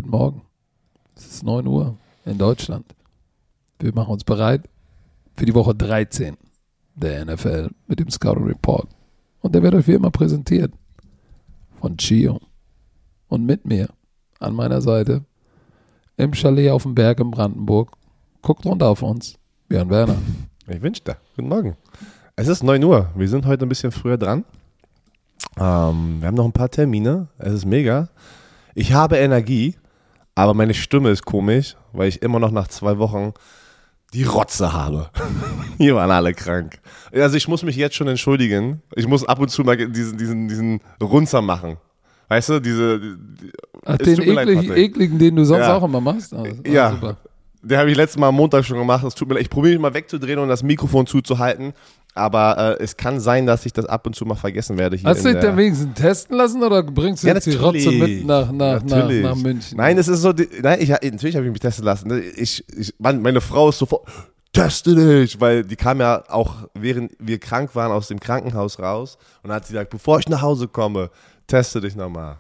Guten Morgen. Es ist 9 Uhr in Deutschland. Wir machen uns bereit für die Woche 13 der NFL mit dem Scouting Report. Und der wird euch wie immer präsentiert von Chio. Und mit mir an meiner Seite im Chalet auf dem Berg in Brandenburg. Guckt runter auf uns. Björn Werner. Ich wünsche dir. Guten Morgen. Es ist 9 Uhr. Wir sind heute ein bisschen früher dran. Wir haben noch ein paar Termine. Es ist mega. Ich habe Energie, aber meine Stimme ist komisch, weil ich immer noch nach 2 Wochen die Rotze habe. Hier waren alle krank. Also ich muss mich jetzt schon entschuldigen. Ich muss ab und zu mal diesen Runzer machen. Weißt du, den ekligen, den du sonst auch immer machst? Also, ja, super. Den habe ich letztes Mal am Montag schon gemacht. Das tut mir leid. Ich probiere mich mal wegzudrehen und das Mikrofon zuzuhalten. Aber es kann sein, dass ich das ab und zu mal vergessen werde. Hier Hast du dich dann wenigstens testen lassen oder bringst du jetzt die Rotze mit nach München? Nein, es ist so. Natürlich habe ich mich testen lassen. Meine Frau ist sofort, teste dich, weil die kam ja auch, während wir krank waren, aus dem Krankenhaus raus und hat sie gesagt, bevor ich nach Hause komme, teste dich nochmal.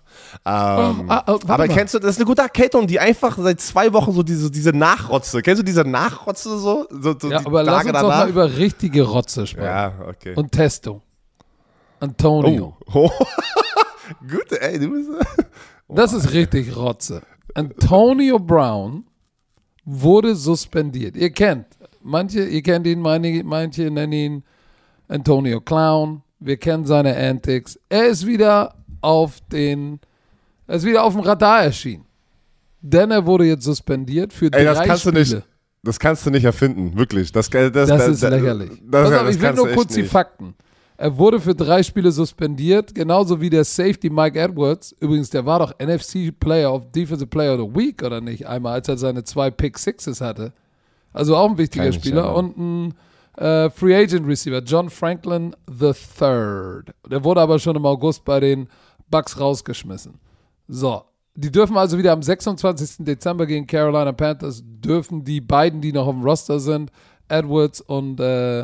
Aber kennst du, das ist eine gute Erkältung, die einfach seit 2 Wochen so diese Nachrotze, kennst du diese Nachrotze so ja, die aber lass Tage uns doch mal über richtige Rotze sprechen. Ja, okay. Und Testung. Antonio. Oh. Gut, ey, du bist... Das ist richtig Rotze. Antonio Brown wurde suspendiert. Ihr kennt ihn, manche nennen ihn Antonio Clown. Wir kennen seine Antics. Er ist wieder auf dem Radar erschienen. Denn er wurde jetzt suspendiert für 3 Spiele. Das kannst du nicht erfinden, wirklich. Das ist lächerlich. Ich will nur kurz die Fakten. Er wurde für 3 Spiele suspendiert, genauso wie der Safety Mike Edwards. Übrigens, der war doch NFC Defensive Player of the Week, oder nicht? Einmal, als er seine 2 Pick-Sixes hatte. Also auch ein wichtiger Spieler. Und ein Free Agent Receiver, John Franklin III. Der wurde aber schon im August bei den Bucks rausgeschmissen. So, die dürfen also wieder am 26. Dezember gegen Carolina Panthers, dürfen die beiden, die noch auf dem Roster sind, Edwards und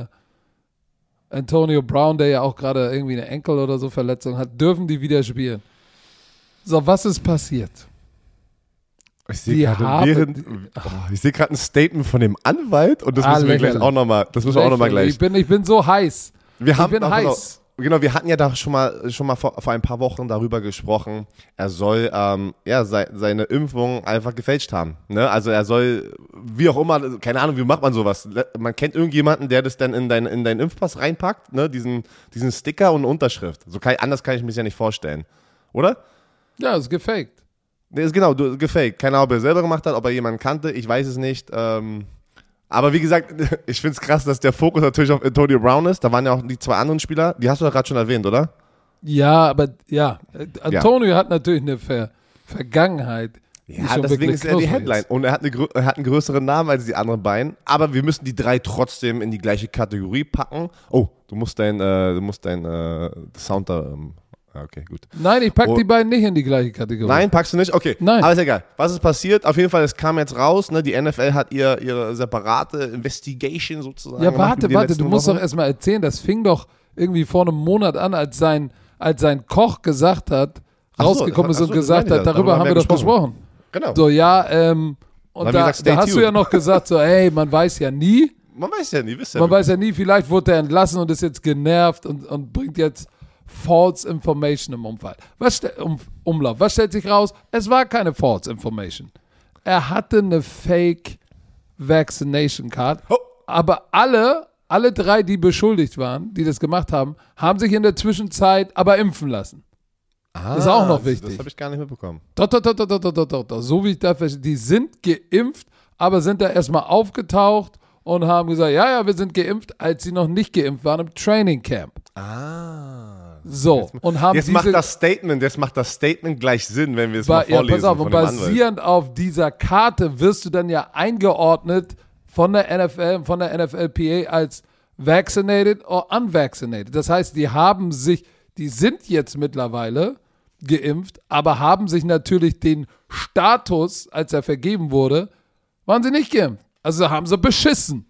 Antonio Brown, der ja auch gerade irgendwie eine Enkel- oder so Verletzung hat, dürfen die wieder spielen. So, was ist passiert? Ich sehe gerade ein Statement von dem Anwalt und das müssen wir gleich auch nochmal, gleich. Ich bin so heiß. Wir hatten ja da schon mal vor ein paar Wochen darüber gesprochen, er soll seine Impfung einfach gefälscht haben. Ne? Also er soll, wie auch immer, keine Ahnung, wie macht man sowas? Man kennt irgendjemanden, der das dann in deinen Impfpass reinpackt, ne? diesen Sticker und eine Unterschrift. Anders kann ich mir das ja nicht vorstellen. Oder? Ja, ist gefaked. Nee, ist genau, gefaked. Keine Ahnung, ob er selber gemacht hat, ob er jemanden kannte, ich weiß es nicht. Aber wie gesagt, ich finde es krass, dass der Fokus natürlich auf Antonio Brown ist. Da waren ja auch die 2 anderen Spieler, die hast du ja gerade schon erwähnt, oder? Ja, aber Antonio hat natürlich eine Vergangenheit. Ja, deswegen ist er die Headline. Und er hat einen größeren Namen als die anderen beiden. Aber wir müssen die 3 trotzdem in die gleiche Kategorie packen. Oh, du musst dein Sound da... Okay, gut. Nein, ich packe die beiden nicht in die gleiche Kategorie. Nein, packst du nicht? Okay, nein. Aber ist egal. Was ist passiert? Auf jeden Fall, es kam jetzt raus, ne? Die NFL hat ihre separate Investigation sozusagen. Ja, warte, du musst doch erstmal erzählen, das fing doch irgendwie vor einem Monat an, als sein Koch gesagt hat, rausgekommen ist und gesagt hat, darüber haben wir doch gesprochen. Genau. So, ja, und da hast du ja noch gesagt, so, ey, man weiß ja nie. Man weiß ja nie, vielleicht wurde er entlassen und ist jetzt genervt und bringt jetzt False Information im Umlauf. Was stellt sich raus? Es war keine False Information. Er hatte eine Fake Vaccination Card, aber alle 3, die beschuldigt waren, die das gemacht haben, haben sich in der Zwischenzeit aber impfen lassen. Das ist auch noch wichtig. Das habe ich gar nicht mitbekommen. Doch. So wie ich da verstehe, die sind geimpft, aber sind da erstmal aufgetaucht und haben gesagt, ja, wir sind geimpft, als sie noch nicht geimpft waren im Training Camp. So, und haben jetzt macht das Statement gleich Sinn, wenn wir es mal vorlesen. Pass auf, und basierend auf dieser Karte wirst du dann ja eingeordnet von der NFL, von der NFLPA als vaccinated or unvaccinated. Das heißt, die sind jetzt mittlerweile geimpft, aber haben sich natürlich den Status, als er vergeben wurde, waren sie nicht geimpft. Also haben sie beschissen.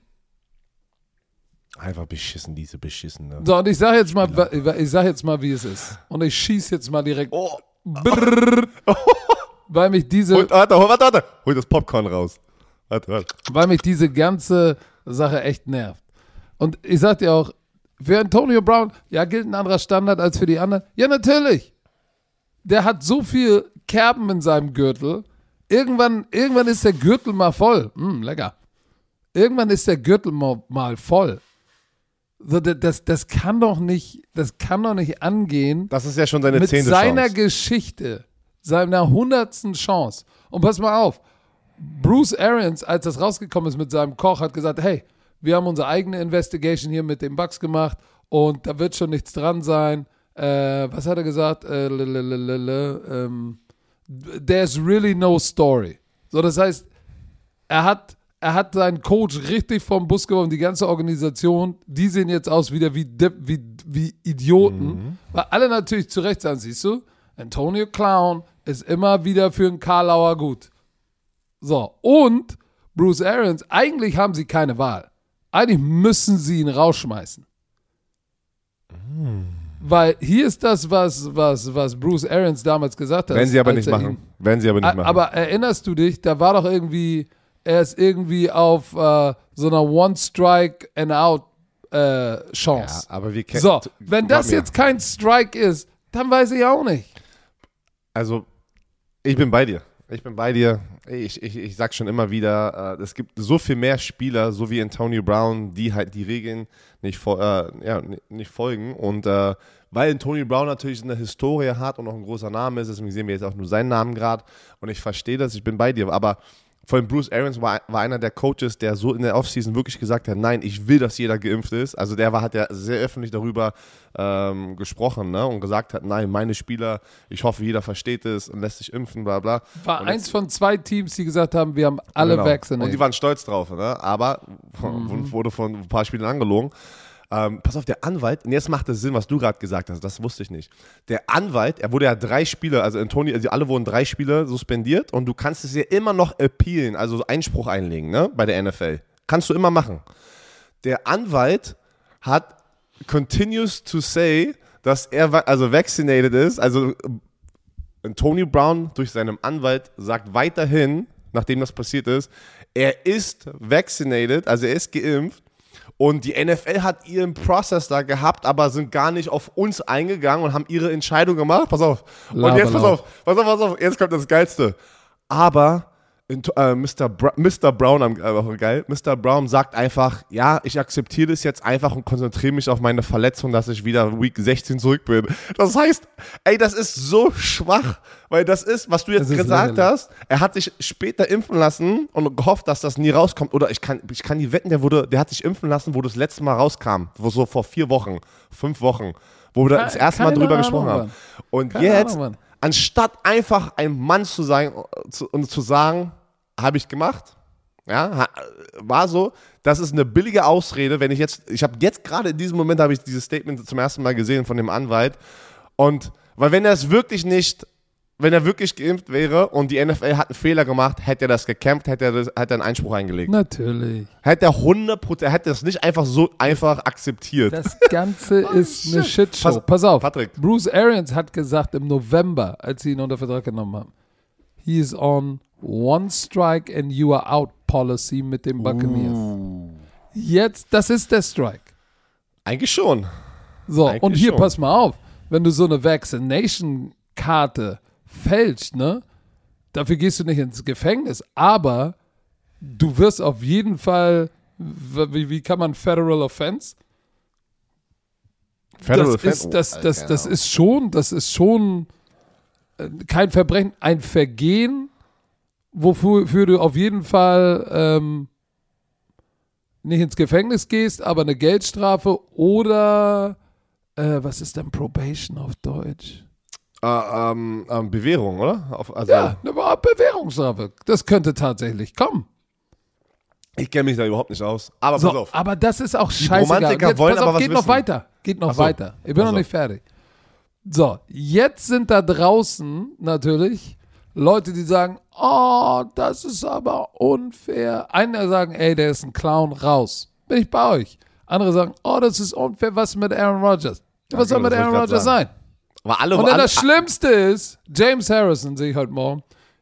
Einfach beschissen, diese beschissene. So, und ich sag jetzt mal, wie es ist. Und ich schieße jetzt mal direkt. weil mich diese... Warte. Hol das Popcorn raus. Warte. Weil mich diese ganze Sache echt nervt. Und ich sag dir auch, für Antonio Brown, ja, gilt ein anderer Standard als für die anderen. Ja, natürlich. Der hat so viel Kerben in seinem Gürtel. Irgendwann ist der Gürtel mal voll. Lecker. Irgendwann ist der Gürtel mal voll. So, das kann doch nicht angehen. Das ist ja schon seine 10. Chance. Mit seiner Geschichte, seiner 100. Chance. Und pass mal auf, Bruce Arians, als das rausgekommen ist mit seinem Koch, hat gesagt, hey, wir haben unsere eigene Investigation hier mit den Bucks gemacht und da wird schon nichts dran sein. Was hat er gesagt? There's really no story. So, das heißt, er hat seinen Coach richtig vom Bus geworfen, die ganze Organisation, die sehen jetzt aus wieder wie Idioten, weil alle natürlich zu Recht sagen, siehst du, Antonio Clown ist immer wieder für einen Karlauer gut. So, und Bruce Arians, eigentlich haben sie keine Wahl. Eigentlich müssen sie ihn rausschmeißen. Weil hier ist das, was Bruce Arians damals gesagt hat. Werden sie aber nicht machen. Aber erinnerst du dich, da war doch irgendwie, er ist irgendwie auf so einer One-Strike-and-Out Chance. Ja, aber wir so, wenn das jetzt kein Strike ist, dann weiß ich auch nicht. Also, ich bin bei dir. Ich sag schon immer wieder, es gibt so viel mehr Spieler, so wie Antonio Brown, die halt die Regeln nicht folgen. Und weil Antonio Brown natürlich eine Historie hat und auch ein großer Name ist, deswegen sehen wir jetzt auch nur seinen Namen gerade. Und ich verstehe das, ich bin bei dir. Aber vor allem Bruce Arians war einer der Coaches, der so in der Offseason wirklich gesagt hat, nein, ich will, dass jeder geimpft ist. Also hat ja sehr öffentlich darüber gesprochen, ne? Und gesagt hat, nein, meine Spieler, ich hoffe, jeder versteht es und lässt sich impfen, bla bla. War eins von 2 Teams, die gesagt haben, wir haben alle vaccinated. Und die waren stolz drauf, ne? Aber wurde von ein paar Spielern angelogen. Pass auf, der Anwalt, und jetzt macht es Sinn, was du gerade gesagt hast, das wusste ich nicht. Der Anwalt, er wurde ja 3 Spiele, also alle wurden 3 Spiele suspendiert und du kannst es ja immer noch appealen, also Einspruch einlegen, ne, bei der NFL. Kannst du immer machen. Der Anwalt continues to say, dass er vaccinated ist, also Antonio Brown durch seinen Anwalt sagt weiterhin, nachdem das passiert ist, er ist vaccinated, also er ist geimpft. Und die NFL hat ihren Prozess da gehabt, aber sind gar nicht auf uns eingegangen und haben ihre Entscheidung gemacht. Pass auf. Und jetzt pass auf. Jetzt kommt das Geilste. Aber Mr. Brown, geil. Mr. Brown sagt einfach, ja, ich akzeptiere das jetzt einfach und konzentriere mich auf meine Verletzung, dass ich wieder Week 16 zurück bin. Das heißt, ey, das ist so schwach, weil das ist, was du jetzt gesagt hast, er hat sich später impfen lassen und gehofft, dass das nie rauskommt. Oder ich kann die wetten, der hat sich impfen lassen, wo das letzte Mal rauskam, so vor 4 Wochen, 5 Wochen, wo wir das erste Mal drüber gesprochen haben. Und jetzt, anstatt einfach ein Mann zu sein und zu sagen, habe ich gemacht, ja, war so, das ist eine billige Ausrede, wenn ich habe jetzt gerade in diesem Moment, habe ich dieses Statement zum ersten Mal gesehen von dem Anwalt und, weil wenn er wirklich geimpft wäre und die NFL hat einen Fehler gemacht, hätte er das gekämpft, hätte er einen Einspruch eingelegt. Natürlich. Hätte er 100%, hätte das nicht einfach so einfach akzeptiert. Das Ganze ist eine Shitshow. Pass auf, Patrick. Bruce Arians hat gesagt im November, als sie ihn unter Vertrag genommen haben, he is on One Strike and you are out Policy mit den Buccaneers. Jetzt, das ist der Strike. Eigentlich schon. So, eigentlich und hier, schon. Pass mal auf, wenn du so eine Vaccination-Karte fälschst, ne, dafür gehst du nicht ins Gefängnis, aber du wirst auf jeden Fall, wie kann man Federal Offense? Das ist schon kein Verbrechen, ein Vergehen, wofür du auf jeden Fall nicht ins Gefängnis gehst, aber eine Geldstrafe oder was ist denn Probation auf Deutsch? Bewährung, oder? Ja, eine Bewährungsstrafe. Das könnte tatsächlich kommen. Ich kenne mich da überhaupt nicht aus. Aber pass auf. Aber das ist auch scheißegal. Jetzt, wollen aber was geht noch weiter. Geht noch weiter. Ich bin noch nicht fertig. So, jetzt sind da draußen natürlich Leute, die sagen, oh, das ist aber unfair. Einige sagen, ey, der ist ein Clown, raus. Bin ich bei euch. Andere sagen, oh, das ist unfair, was mit Aaron Rodgers? Was soll mit Aaron Rodgers sein? Und dann das Schlimmste ist, James Harrison, sehe ich heute Morgen,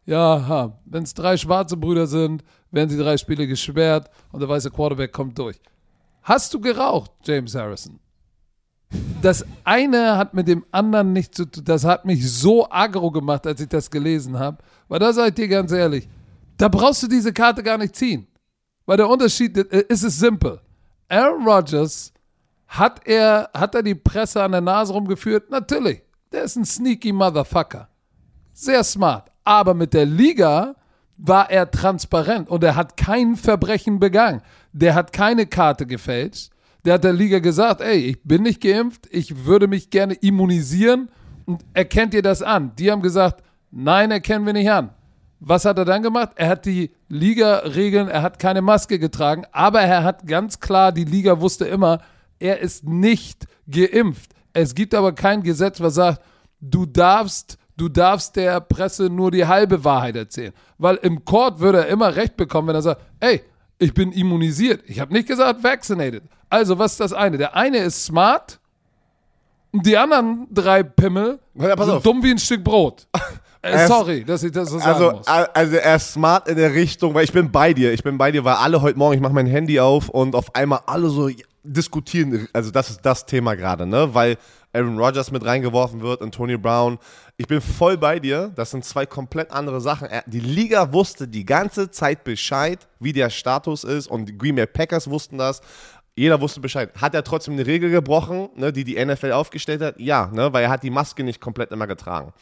ja, wenn es 3 schwarze Brüder sind, werden sie 3 Spiele gesperrt und der weiße Quarterback kommt durch. Hast du geraucht, James Harrison? Das eine hat mit dem anderen nichts zu tun. Das hat mich so aggro gemacht, als ich das gelesen habe. Weil da sage ich dir ganz ehrlich, da brauchst du diese Karte gar nicht ziehen. Weil der Unterschied ist simpel. Aaron Rodgers hat er die Presse an der Nase rumgeführt? Natürlich. Der ist ein sneaky Motherfucker. Sehr smart. Aber mit der Liga war er transparent und er hat kein Verbrechen begangen. Der hat keine Karte gefälscht. Der hat der Liga gesagt, ey, ich bin nicht geimpft, ich würde mich gerne immunisieren und erkennt ihr das an? Die haben gesagt, nein, erkennen wir nicht an. Was hat er dann gemacht? Er hat die Liga-Regeln, er hat keine Maske getragen, aber er hat ganz klar, die Liga wusste immer, er ist nicht geimpft. Es gibt aber kein Gesetz, was sagt, du darfst der Presse nur die halbe Wahrheit erzählen. Weil im Court würde er immer recht bekommen, wenn er sagt, ey, ich bin immunisiert. Ich habe nicht gesagt vaccinated. Also, was ist das eine? Der eine ist smart und die anderen 3 Pimmel sind dumm wie ein Stück Brot. Sorry, dass ich das so sagen muss. Also, er ist smart in der Richtung, weil ich bin bei dir, weil alle heute Morgen, ich mache mein Handy auf und auf einmal alle so diskutieren. Also, das ist das Thema gerade, ne? Weil Aaron Rodgers mit reingeworfen wird, Antonio Brown. Ich bin voll bei dir. Das sind 2 komplett andere Sachen. Die Liga wusste die ganze Zeit Bescheid, wie der Status ist und die Green Bay Packers wussten das. Jeder wusste Bescheid. Hat er trotzdem eine Regel gebrochen, ne, die NFL aufgestellt hat? Ja, ne, weil er hat die Maske nicht komplett immer getragen.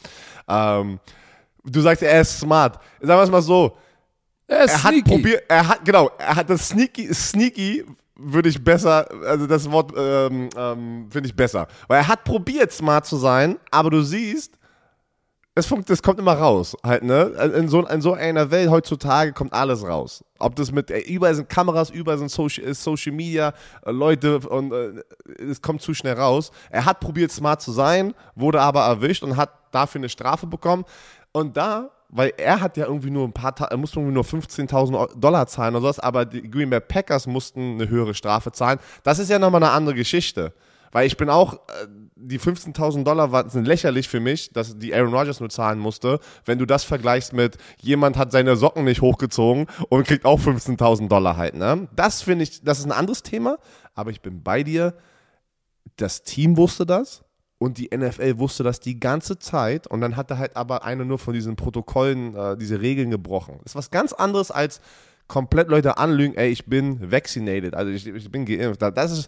Du sagst, er ist smart. Sagen wir es mal so. Er ist sneaky. Er hat das sneaky würde ich besser, also das Wort finde ich besser. Weil er hat probiert, smart zu sein, aber du siehst, das kommt immer raus, halt, ne? In so einer Welt heutzutage kommt alles raus. Ob das überall sind Kameras, überall sind Social Media, Leute und es kommt zu schnell raus. Er hat probiert, smart zu sein, wurde aber erwischt und hat dafür eine Strafe bekommen. Und weil er hat ja irgendwie nur er musste irgendwie nur $15.000 zahlen oder sowas, aber die Green Bay Packers mussten eine höhere Strafe zahlen. Das ist ja nochmal eine andere Geschichte. Weil ich bin auch, die $15.000 sind lächerlich für mich, dass die Aaron Rodgers nur zahlen musste. Wenn du das vergleichst mit, jemand hat seine Socken nicht hochgezogen und kriegt auch $15.000 halt, ne? Das finde ich, das ist ein anderes Thema, aber ich bin bei dir. Das Team wusste das und die NFL wusste das die ganze Zeit und dann hat er halt aber einer nur von diesen Protokollen, diese Regeln gebrochen. Das ist was ganz anderes als komplett Leute anlügen, ey, ich bin vaccinated, also ich bin geimpft.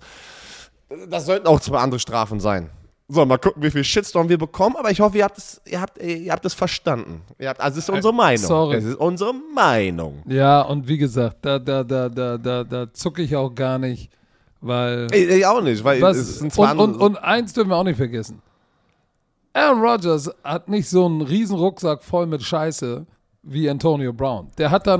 Das sollten auch 2 andere Strafen sein. So, mal gucken, wie viel Shitstorm wir bekommen, aber ich hoffe, ihr habt es verstanden. Also es ist unsere Meinung. Sorry. Es ist unsere Meinung. Ja, und wie gesagt, da zucke ich auch gar nicht, weil... Ich auch nicht, weil es sind zwar und eins dürfen wir auch nicht vergessen. Aaron Rodgers hat nicht so einen riesen Rucksack voll mit Scheiße wie Antonio Brown. Der hat ja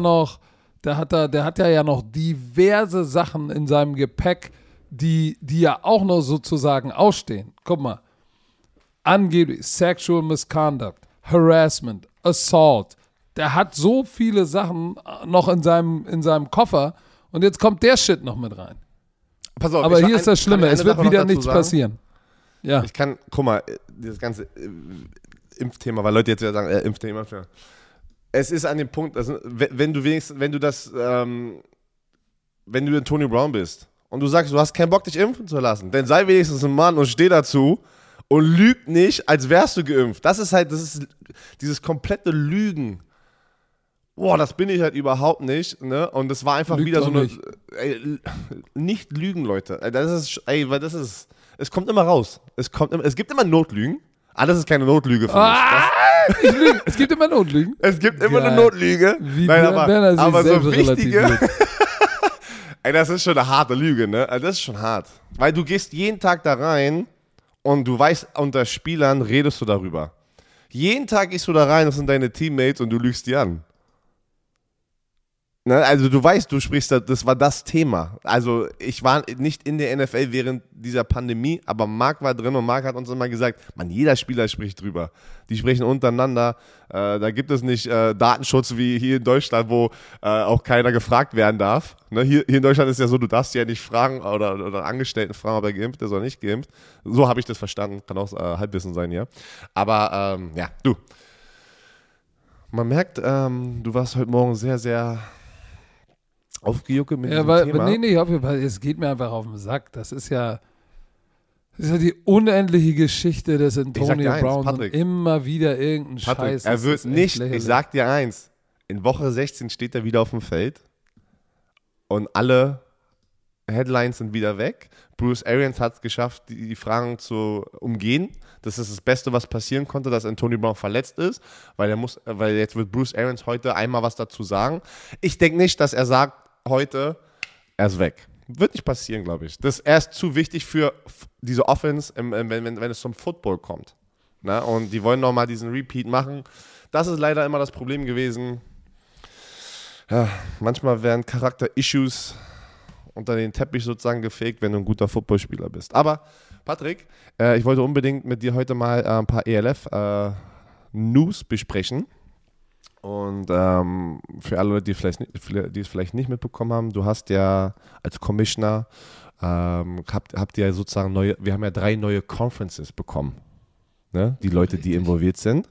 noch diverse Sachen in seinem Gepäck, die ja auch noch sozusagen ausstehen. Guck mal, angeblich Sexual Misconduct, Harassment, Assault. Der hat so viele Sachen noch in seinem Koffer und jetzt kommt der Shit noch mit rein. Pass auf, aber hier ist das Schlimme, es wird wieder nichts passieren. Ja. Guck mal, dieses ganze Impfthema, weil Leute jetzt ja sagen, Impfthema. Es ist an dem Punkt, also, wenn du Antonio Brown bist, und du sagst, du hast keinen Bock, dich impfen zu lassen, dann sei wenigstens ein Mann und steh dazu und lüg nicht, als wärst du geimpft. Das ist dieses komplette Lügen. Boah, das bin ich halt überhaupt nicht, ne? Und das war einfach wieder so eine, nicht lügen, Leute. Es kommt immer raus. Es gibt immer Notlügen. Das ist keine Notlüge für mich. Ich lüge. Es gibt immer Notlügen. Es gibt immer eine Notlüge. Aber so wichtige... Ey, das ist schon eine harte Lüge, ne? Also das ist schon hart. Weil du gehst jeden Tag da rein und du weißt, unter Spielern redest du darüber. Jeden Tag gehst du da rein, das sind deine Teammates und du lügst die an. Ne? Also du weißt, du sprichst, das war das Thema. Also ich war nicht in der NFL während dieser Pandemie, aber Marc war drin und Marc hat uns immer gesagt, man, jeder Spieler spricht drüber. Die sprechen untereinander. Da gibt es nicht Datenschutz wie hier in Deutschland, wo auch keiner gefragt werden darf. Ne? Hier in Deutschland ist ja so, du darfst ja nicht fragen oder Angestellten fragen, ob er geimpft ist oder nicht geimpft. So habe ich das verstanden. Kann auch Halbwissen sein hier. Aber ja, du. Man merkt, du warst heute Morgen sehr, sehr aufgejuckelt mit diesem Thema. Nee, es geht mir einfach auf den Sack. Das ist ja die unendliche Geschichte des Antonio Brown und immer wieder irgendein Scheiß. Er wird nicht, ich sag dir eins, in Woche 16 steht er wieder auf dem Feld und alle Headlines sind wieder weg. Bruce Arians hat es geschafft, die Fragen zu umgehen. Das ist das Beste, was passieren konnte, dass Antonio Brown verletzt ist, weil jetzt wird Bruce Arians heute einmal was dazu sagen. Ich denke nicht, dass er sagt heute, er ist weg. Wird nicht passieren, glaube ich. Er ist zu wichtig für diese Offense, wenn es zum Football kommt. Na? Und die wollen nochmal diesen Repeat machen. Das ist leider immer das Problem gewesen. Ja, manchmal werden Charakter-Issues unter den Teppich sozusagen gefegt, wenn du ein guter Footballspieler bist. Aber, Patrick, ich wollte unbedingt mit dir heute mal ein paar ELF-News besprechen. Und für alle Leute, die es vielleicht nicht mitbekommen haben, du hast ja als Commissioner, habt ihr ja sozusagen wir haben ja 3 neue Conferences bekommen. Ne? Die Leute, die involviert sind.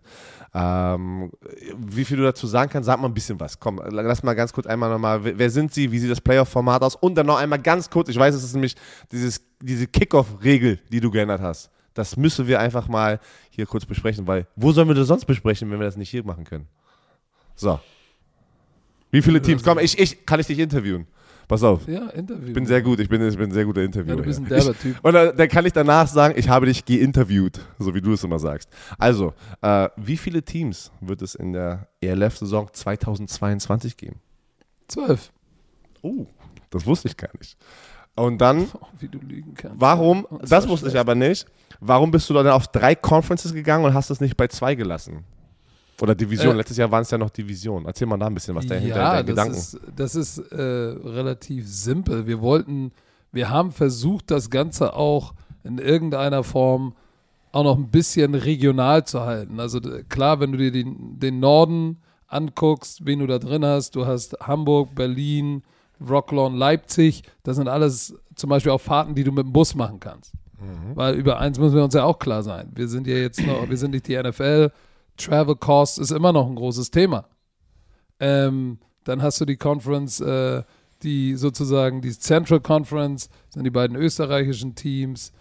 Wie viel du dazu sagen kannst, sag mal ein bisschen was. Komm, lass mal ganz kurz einmal nochmal, wer sind sie, wie sieht das Playoff-Format aus? Und dann noch einmal ganz kurz, ich weiß, es ist nämlich diese Kickoff-Regel, die du geändert hast. Das müssen wir einfach mal hier kurz besprechen, weil wo sollen wir das sonst besprechen, wenn wir das nicht hier machen können? So. Wie viele Teams? Komm, kann ich dich interviewen? Pass auf. Ja, Interview. Ich bin sehr gut. Ich bin ein sehr guter Interviewer. Ja, du bist ein derber Typ. Und dann kann ich danach sagen, ich habe dich geinterviewt, so wie du es immer sagst. Also, wie viele Teams wird es in der ELF-Saison 2022 geben? 12. Oh, das wusste ich gar nicht. Und dann, wie du lügen kannst. Warum, das wusste ich aber nicht, warum bist du dann auf 3 Conferences gegangen und hast es nicht bei 2 gelassen? Oder Division, letztes Jahr waren es ja noch Division. Erzähl mal da ein bisschen was dahinter deinen Gedanken. Das ist relativ simpel. Wir haben versucht, das Ganze auch in irgendeiner Form auch noch ein bisschen regional zu halten. Also klar, wenn du dir den Norden anguckst, wen du da drin hast, du hast Hamburg, Berlin, Wroclaw, Leipzig, das sind alles zum Beispiel auch Fahrten, die du mit dem Bus machen kannst. Weil über eins müssen wir uns ja auch klar sein. Wir sind ja jetzt noch, wir sind nicht die NFL, Travel Cost ist immer noch ein großes Thema. Dann hast du die Conference, die sozusagen die Central Conference, sind die beiden österreichischen Teams,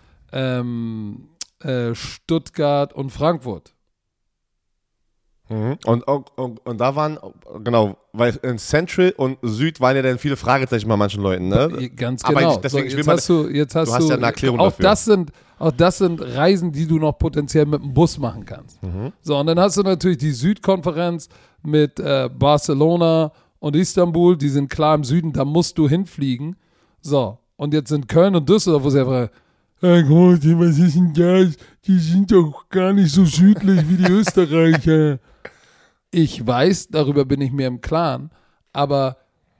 Stuttgart und Frankfurt. Und da waren, genau, weil in Central und Süd waren ja dann viele Fragezeichen bei manchen Leuten, ne? Ganz genau. Aber deswegen, du hast ja eine Erklärung auch dafür. Auch das sind Reisen, die du noch potenziell mit dem Bus machen kannst. So, und dann hast du natürlich die Südkonferenz mit Barcelona und Istanbul, die sind klar im Süden, da musst du hinfliegen. So, und jetzt sind Köln und Düsseldorf, wo sie einfach, was ist denn das? Die sind doch gar nicht so südlich wie die Österreicher. Ich weiß, darüber bin ich mir im Klaren, aber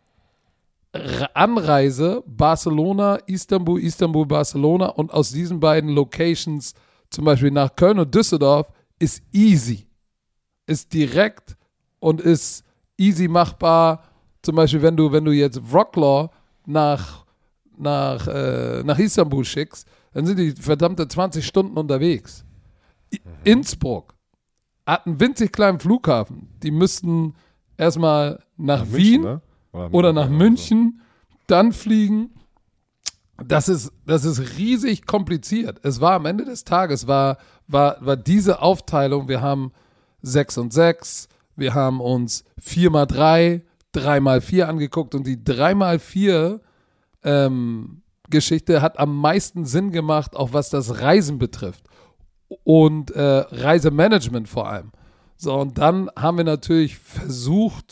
Anreise Barcelona, Istanbul, Barcelona und aus diesen beiden Locations zum Beispiel nach Köln und Düsseldorf ist easy. Ist direkt und ist easy machbar. Zum Beispiel, wenn du jetzt Wroclaw nach Istanbul schickst, dann sind die verdammte 20 Stunden unterwegs. Innsbruck hat einen winzig kleinen Flughafen. Die müssten erstmal nach Wien, ne? Oder nach München, dann fliegen. Das ist riesig kompliziert. Es war am Ende des Tages, war diese Aufteilung, wir haben 6 und 6, wir haben uns 4x3, 3x4 angeguckt und die 3x4 Geschichte hat am meisten Sinn gemacht, auch was das Reisen betrifft und Reisemanagement vor allem. So, und dann haben wir natürlich versucht,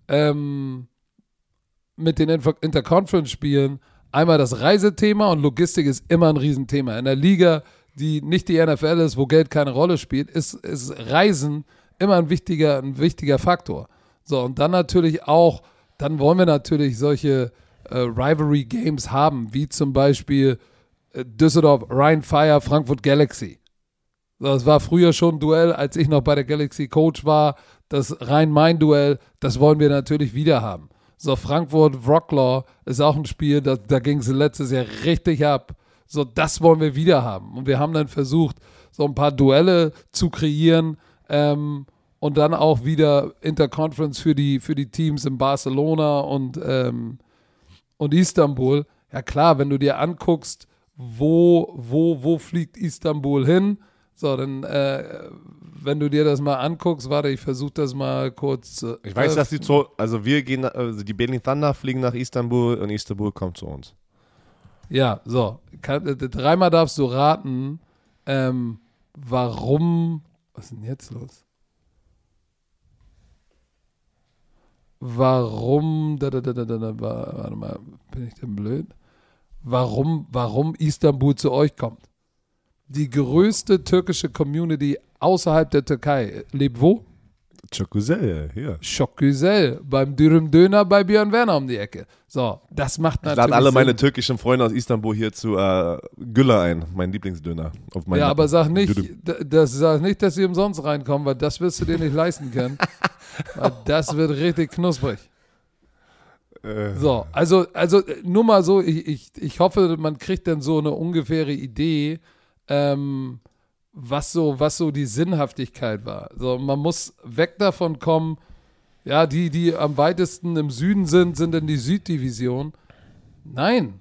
mit den Interconference-Spielen einmal das Reisethema, und Logistik ist immer ein Riesenthema. In der Liga, die nicht die NFL ist, wo Geld keine Rolle spielt, ist Reisen immer ein wichtiger Faktor. So, und dann natürlich auch, dann wollen wir natürlich solche Rivalry-Games haben, wie zum Beispiel Düsseldorf Rhein Fire, Frankfurt Galaxy. So, das war früher schon ein Duell, als ich noch bei der Galaxy Coach war. Das Rhein-Main-Duell, das wollen wir natürlich wieder haben. So, Frankfurt-Wroclaw ist auch ein Spiel, da ging es letztes Jahr richtig ab. So, das wollen wir wieder haben. Und wir haben dann versucht, so ein paar Duelle zu kreieren. Und dann auch wieder Interconference für die Teams in Barcelona und Istanbul. Ja klar, wenn du dir anguckst, wo fliegt Istanbul hin, so, dann, wenn du dir das mal anguckst, warte, ich versuche das mal kurz. Ich weiß, dass die Berlin Thunder fliegen nach Istanbul und Istanbul kommt zu uns. Ja, so. Dreimal darfst du raten, warum. Was ist denn jetzt los? Warum. Warte mal, bin ich denn blöd? Warum Istanbul zu euch kommt. Die größte türkische Community außerhalb der Türkei lebt wo? Çok güzel, ja. Çok güzel. Beim Dürüm Döner bei Björn Werner um die Ecke. So, das macht natürlich Ich lade alle Sinn. meine türkischen Freunde aus Istanbul hier zu Güller ein, mein Lieblingsdöner. Ja, aber sag nicht, dass sie umsonst reinkommen, weil das wirst du dir nicht leisten können. Weil das wird richtig knusprig. So, also nur mal so, ich hoffe, man kriegt dann so eine ungefähre Idee, was so die Sinnhaftigkeit war. So, man muss weg davon kommen, ja, die am weitesten im Süden sind in die Süddivision. Nein,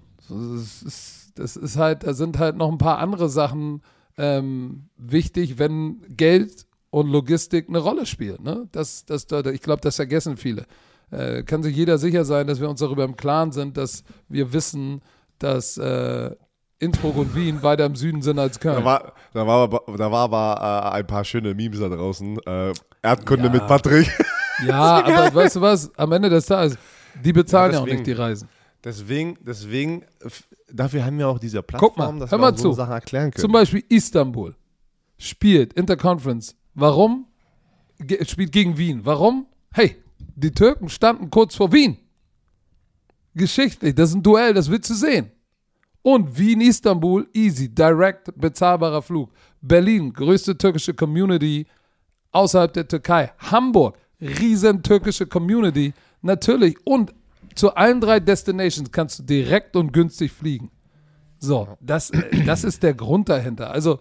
das ist halt, da sind halt noch ein paar andere Sachen wichtig, wenn Geld und Logistik eine Rolle spielt. Ne? Ich glaube, das vergessen viele. Kann sich jeder sicher sein, dass wir uns darüber im Klaren sind, dass wir wissen, dass Innsbruck und Wien weiter im Süden sind als Köln. Da war aber ein paar schöne Memes da draußen. Erdkunde mit Patrick. Ja, aber weißt du was? Am Ende des Tages, die bezahlen ja auch nicht die Reisen. Deswegen, dafür haben wir auch diese Plattform, Guck mal, dass hör wir mal auch zu. so Sachen erklären können. Zum Beispiel Istanbul spielt Interconference. Warum? Spielt gegen Wien. Warum? Hey, die Türken standen kurz vor Wien. Geschichtlich, das ist ein Duell, das willst du sehen. Und Wien, Istanbul, easy, direct, bezahlbarer Flug. Berlin, größte türkische Community außerhalb der Türkei. Hamburg, riesen türkische Community, natürlich. Und zu allen 3 Destinations kannst du direkt und günstig fliegen. So, das ist der Grund dahinter. Also,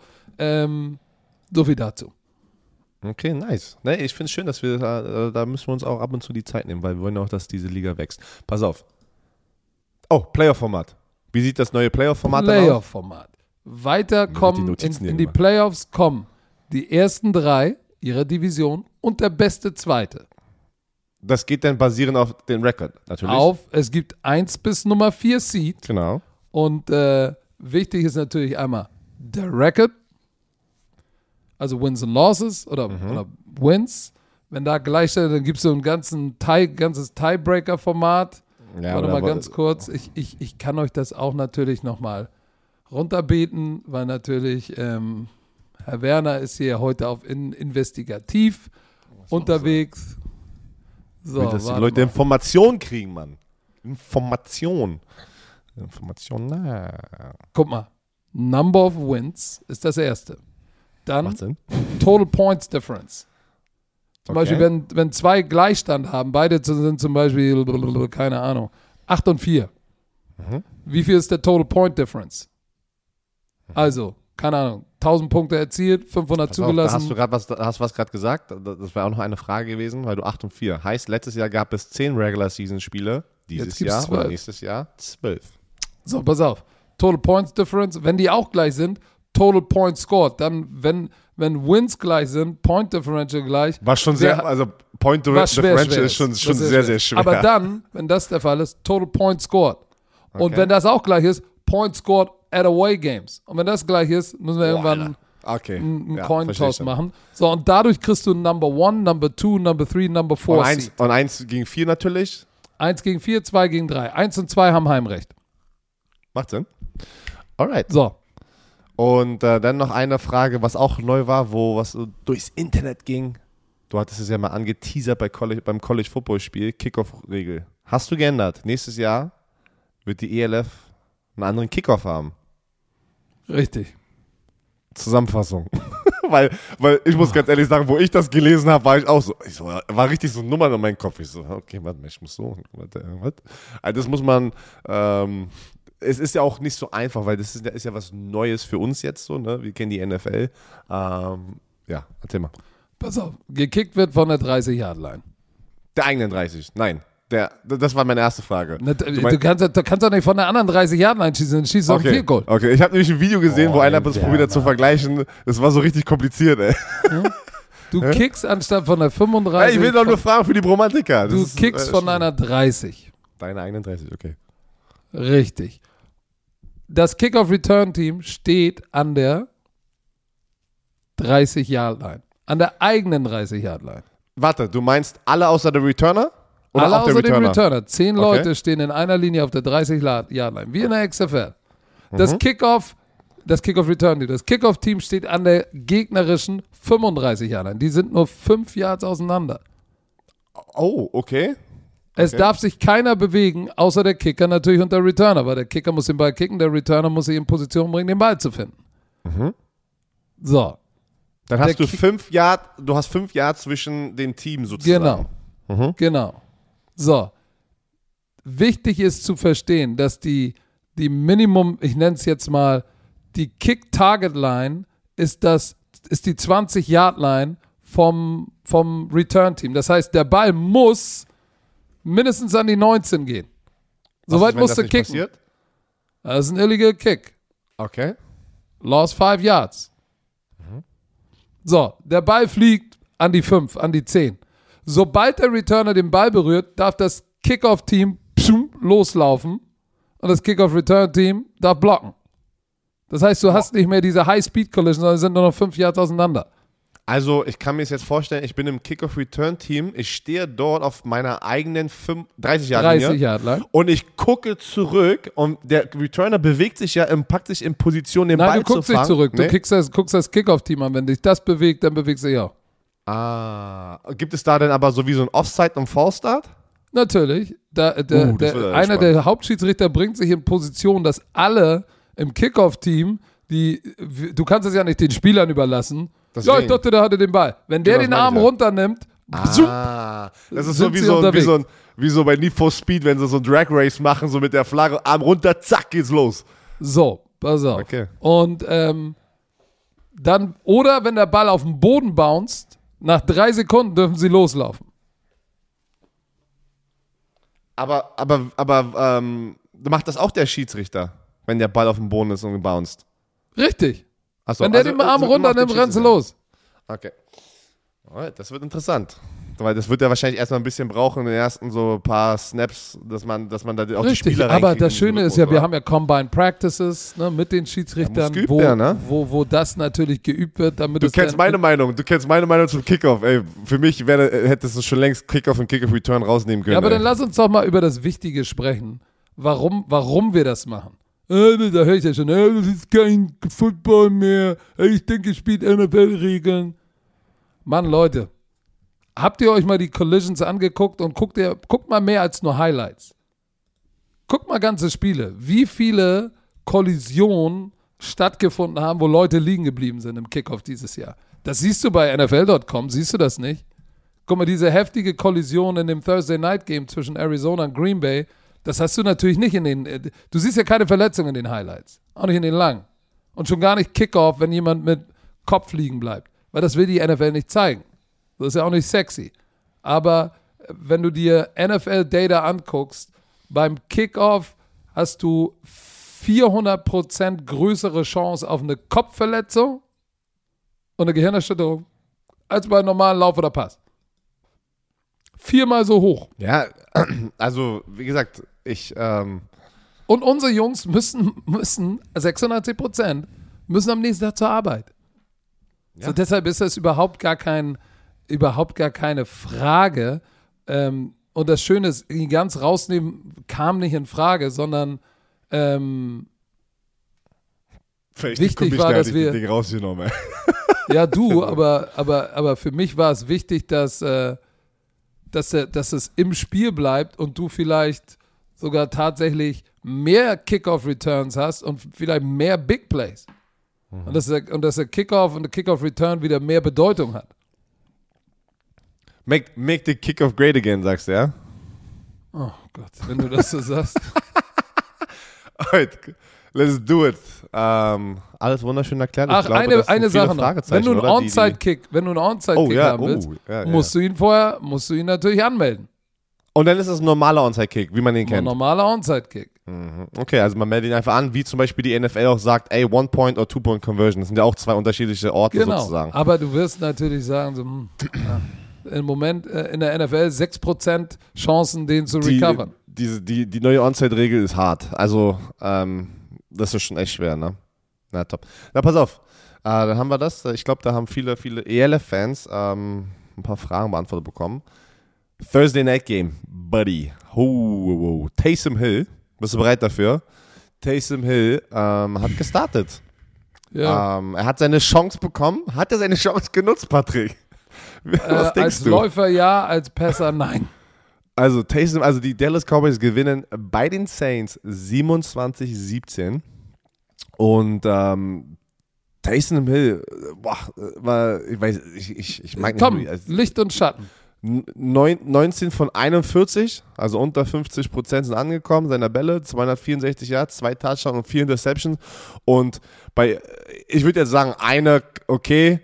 so viel dazu. Okay, nice. Nee, ich finde es schön, dass wir da müssen wir uns auch ab und zu die Zeit nehmen, weil wir wollen auch, dass diese Liga wächst. Pass auf. Oh, Playoff-Format. Wie sieht das neue Playoff-Format aus? Playoff-Format. Weiter kommen in die Playoffs kommen die ersten 3 ihrer Division und der beste Zweite. Das geht dann basierend auf den Rekord, natürlich. Es gibt 1 bis Nummer 4 Seed. Genau. Und wichtig ist natürlich einmal der Record, also Wins and Losses oder Wins. Wenn da gleich steht, dann gibt es so ein ganzes Tiebreaker-Format. Ja, warte mal ganz kurz. Ich kann euch das auch natürlich nochmal runterbeten, weil natürlich Herr Werner ist hier heute auf investigativ unterwegs. So, dass die Leute Informationen kriegen, Mann. Information, na. Guck mal. Number of Wins ist das erste. Dann Macht Sinn. Total Points Difference. Zum Beispiel, wenn 2 Gleichstand haben, beide sind zum Beispiel, keine Ahnung, 8 und 4. Wie viel ist der Total Point Difference? Also, keine Ahnung, 1000 Punkte erzielt, 500 zugelassen. Da hast du was gerade gesagt, das wäre auch noch eine Frage gewesen, weil du 8 und 4. Heißt, letztes Jahr gab es 10 Regular-Season-Spiele, dieses Jahr 12. oder nächstes Jahr 12. So, pass auf. Total Points Difference, wenn die auch gleich sind, Total Points Scored. Dann, wenn Wins gleich sind, Point Differential gleich. Was schon Point Differential ist schon sehr, sehr schwer. Aber dann, wenn das der Fall ist, Total Points Scored. Und Okay. wenn das auch gleich ist, Points Scored at Away Games. Und wenn das gleich ist, müssen wir irgendwann einen Coin-Toss machen. So, und dadurch kriegst du Number 1, Number 2, Number 3, Number 4 Seed. Und 1 gegen 4 natürlich. 1 gegen 4, 2 gegen 3. 1 und 2 haben Heimrecht. Macht Sinn. Alright. So. Und dann noch eine Frage, was auch neu war, was so durchs Internet ging. Du hattest es ja mal angeteasert beim College-Football-Spiel, Kickoff-Regel. Hast du geändert? Nächstes Jahr wird die ELF einen anderen Kickoff haben. Richtig. Zusammenfassung. weil ich muss ganz ehrlich sagen, wo ich das gelesen habe, war ich auch so, war richtig so Nummern in meinem Kopf. Ich so, okay, warte mal, ich muss so, was? Also das muss man, es ist ja auch nicht so einfach, weil das ist ja was Neues für uns jetzt so, ne? Wir kennen die NFL. Ja, erzähl mal. Pass auf, gekickt wird von der 30-Yard-Line. Der eigenen 30, nein. Das war meine erste Frage. Du kannst doch nicht von der anderen 30-Yard-Line schießen, dann schießt du auf den Field Goal. Okay, ich habe nämlich ein Video gesehen, wo einer das probiert hat zu vergleichen. Das war so richtig kompliziert, ey. Du kickst anstatt von der 35. Ich will doch nur fragen für die Bromantiker. Du kickst von einer 30. Deine eigenen 30, okay. Richtig. Das Kick-Off-Return-Team steht an der 30-Yard-Line. An der eigenen 30-Yard-Line. Warte, du meinst alle außer der Returner? Oder alle auch außer der dem Returner. 10 Leute stehen in einer Linie auf der 30-Yard-Line. Wie in der XFL. Das Kick-Off-Return-Team. Das Kick-Off-Team steht an der gegnerischen 35-Yard-Line. Die sind nur 5 Yards auseinander. Oh, okay. Es darf sich keiner bewegen, außer der Kicker natürlich und der Returner, weil der Kicker muss den Ball kicken, der Returner muss sich in Position bringen, den Ball zu finden. So. Dann hast du 5 Yards zwischen den Teams sozusagen. Genau. So. Wichtig ist zu verstehen, dass die Minimum, ich nenne es jetzt mal, die Kick-Target-Line ist die 20-Yard-Line vom Return-Team. Das heißt, der Ball muss mindestens an die 19 gehen. Soweit musst du kicken. Passiert? Das ist ein illegal Kick. Okay. Lost 5 Yards. So, der Ball fliegt an die 5, an die 10. Sobald der Returner den Ball berührt, darf das Kickoff-Team loslaufen und das Kickoff-Return-Team darf blocken. Das heißt, du hast nicht mehr diese High-Speed-Collision, sondern sind nur noch 5 Yards auseinander. Also, ich kann mir jetzt vorstellen, ich bin im Kickoff-Return-Team, ich stehe dort auf meiner eigenen 30-Yard-Line und ich gucke zurück und der Returner bewegt sich ja, packt sich in Position, den Ball zu fangen. Nein, du guckst nicht zurück, du guckst das Kickoff-Team an, wenn dich das bewegt, dann bewegst du dich auch. Gibt es da denn aber so wie so ein Offside und Fallstart? Natürlich. Einer der Hauptschiedsrichter bringt sich in Position, dass alle im Kickoff-Team, du kannst es ja nicht den Spielern überlassen. Deswegen. Ja, ich dachte, der hatte den Ball. Wenn der den Arm runternimmt, das ist so wie so bei Need for Speed, wenn sie so ein Drag Race machen, so mit der Flagge, Arm runter, zack, geht's los. So, pass auf. Okay. Und dann, oder wenn der Ball auf den Boden bounced, nach 3 Sekunden dürfen sie loslaufen. Aber macht das auch der Schiedsrichter, wenn der Ball auf dem Boden ist und gebounced? Richtig. So, wenn der den Arm runternimmt, rennst du los. Okay. Das wird interessant. Weil das wird ja wahrscheinlich erstmal ein bisschen brauchen in den ersten so ein paar Snaps, dass man da auch die Spieler reinkriegt. Aber das Schöne ist ja, wir haben ja Combined Practices mit den Schiedsrichtern, wo das natürlich geübt wird. Damit du kennst meine Meinung zum Kickoff. Ey, für mich hättest du schon längst Kickoff und Kickoff-Return rausnehmen können. Ja, aber dann lass uns doch mal über das Wichtige sprechen. Warum wir das machen. Da höre ich ja schon, das ist kein Football mehr. Ich denke, es spielt NFL-Regeln. Mann, Leute, habt ihr euch mal die Collisions angeguckt und guckt mal mehr als nur Highlights. Guckt mal ganze Spiele. Wie viele Kollisionen stattgefunden haben, wo Leute liegen geblieben sind im Kickoff dieses Jahr. Das siehst du bei NFL.com, siehst du das nicht? Guck mal, diese heftige Kollision in dem Thursday Night Game zwischen Arizona und Green Bay, das hast du natürlich nicht du siehst ja keine Verletzung in den Highlights. Auch nicht in den langen. Und schon gar nicht Kickoff, wenn jemand mit Kopf liegen bleibt. Weil das will die NFL nicht zeigen. Das ist ja auch nicht sexy. Aber wenn du dir NFL-Data anguckst, beim Kickoff hast du 400% größere Chance auf eine Kopfverletzung und eine Gehirnerschütterung als bei einem normalen Lauf oder Pass. 4-mal so hoch. Ja, also wie gesagt, und unsere Jungs müssen 96% müssen am nächsten Tag zur Arbeit. Ja. So, deshalb ist das überhaupt gar keine Frage. Und das Schöne ist, ihn ganz rausnehmen kam nicht in Frage, sondern wichtig war, dass wir Ding rausgenommen. Ja, du, aber für mich war es wichtig, dass es im Spiel bleibt und du vielleicht sogar tatsächlich mehr Kickoff-Returns hast und vielleicht mehr Big Plays. Und dass der Kickoff und der Kickoff-Return wieder mehr Bedeutung hat. Make the Kickoff great again, sagst du, ja? Oh Gott, wenn du das so sagst. Let's do it. Alles wunderschön erklärt. Ach, eine Sache noch. Wenn du einen Onside-Kick haben willst, musst du ihn natürlich anmelden. Und dann ist es ein normaler Onside-Kick, wie man ihn kennt. Ein normaler Onside-Kick. Okay, also man meldet ihn einfach an, wie zum Beispiel die NFL auch sagt, One-Point- oder Two-Point-Conversion. Das sind ja auch zwei unterschiedliche Orte sozusagen. Aber du wirst natürlich sagen, im Moment in der NFL 6% Chancen, den zu recovern. Die neue Onside-Regel ist hart. Also, das ist schon echt schwer, ne? Na, top. Na, pass auf. Dann haben wir das. Ich glaube, da haben viele ELF-Fans ein paar Fragen beantwortet bekommen. Thursday Night Game, Buddy. Taysom Hill. Bist du bereit dafür? Taysom Hill hat gestartet. Ja. Er hat seine Chance bekommen. Hat er seine Chance genutzt, Patrick? Was denkst als du? Läufer ja, als Passer nein. Also die Dallas Cowboys gewinnen bei den Saints 27-17. Und Taysom Hill, ich mag nicht. Komm, Licht und Schatten. 19 von 41, also unter 50% sind angekommen, seiner Bälle, 264 Yards, 2 Touchdowns und 4 Interceptions. Und ich würde jetzt sagen, eine, okay,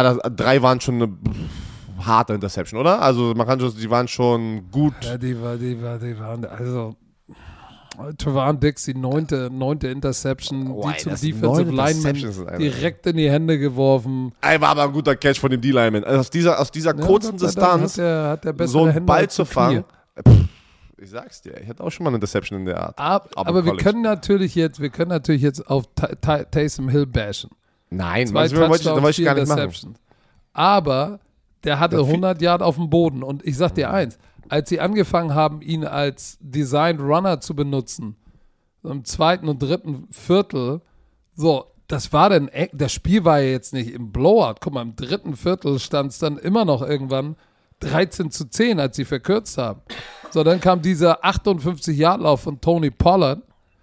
3 waren schon eine harte Interception, oder? Also man kann schon, die waren schon gut. Ja, die waren, also Trevon Diggs, die neunte Interception, die zum Defensive Lineman direkt in die Hände geworfen. War aber ein guter Catch von dem D-Lineman. Also aus dieser kurzen Distanz hat der so einen Hände Ball zu fangen. Ich sag's dir, ich hatte auch schon mal eine Interception in der Art. Aber wir können natürlich jetzt auf Taysom Hill bashen. Nein, das wollte ich gar nicht machen. Aber der hatte 100 Yard auf dem Boden. Und ich sag dir eins, als sie angefangen haben, ihn als Designed Runner zu benutzen, im 2. und 3. Viertel, das Spiel war ja jetzt nicht im Blowout. Guck mal, im 3. Viertel stand es dann immer noch irgendwann 13-10, als sie verkürzt haben. So, dann kam dieser 58-Yard-Lauf von Tony Pollard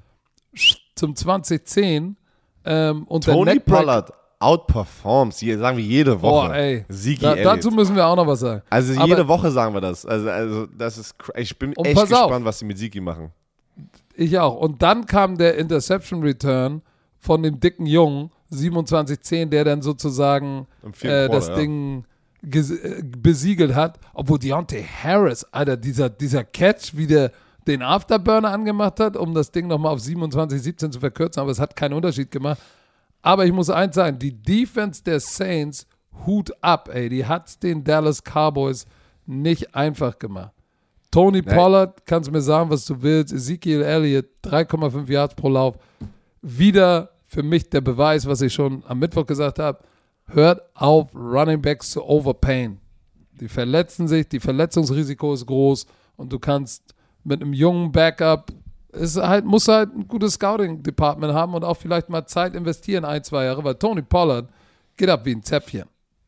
zum 20-10. Und Tony Pollard outperforms, sagen wir jede Woche. Zeke dazu müssen wir auch noch was sagen. Also jede Woche sagen wir das. Also das ist, ich bin echt gespannt, was sie mit Zeke machen. Ich auch. Und dann kam der Interception Return von dem dicken Jungen, 27-10, der dann sozusagen das Ding besiegelt hat. Obwohl Deontay Harris, Alter, dieser Catch, wie der den Afterburner angemacht hat, um das Ding nochmal auf 27-17 zu verkürzen, aber es hat keinen Unterschied gemacht. Aber ich muss eins sagen, die Defense der Saints, Hut ab, die hat es den Dallas Cowboys nicht einfach gemacht. Tony Pollard, kannst du mir sagen, was du willst, Ezekiel Elliott, 3,5 Yards pro Lauf. Wieder für mich der Beweis, was ich schon am Mittwoch gesagt habe, hört auf, Running Backs zu overpayen. Die verletzen sich, die Verletzungsrisiko ist groß und du kannst mit einem jungen Backup muss halt ein gutes Scouting-Department haben und auch vielleicht mal Zeit investieren, 1-2 Jahre, weil Tony Pollard geht ab wie ein Zäpfchen.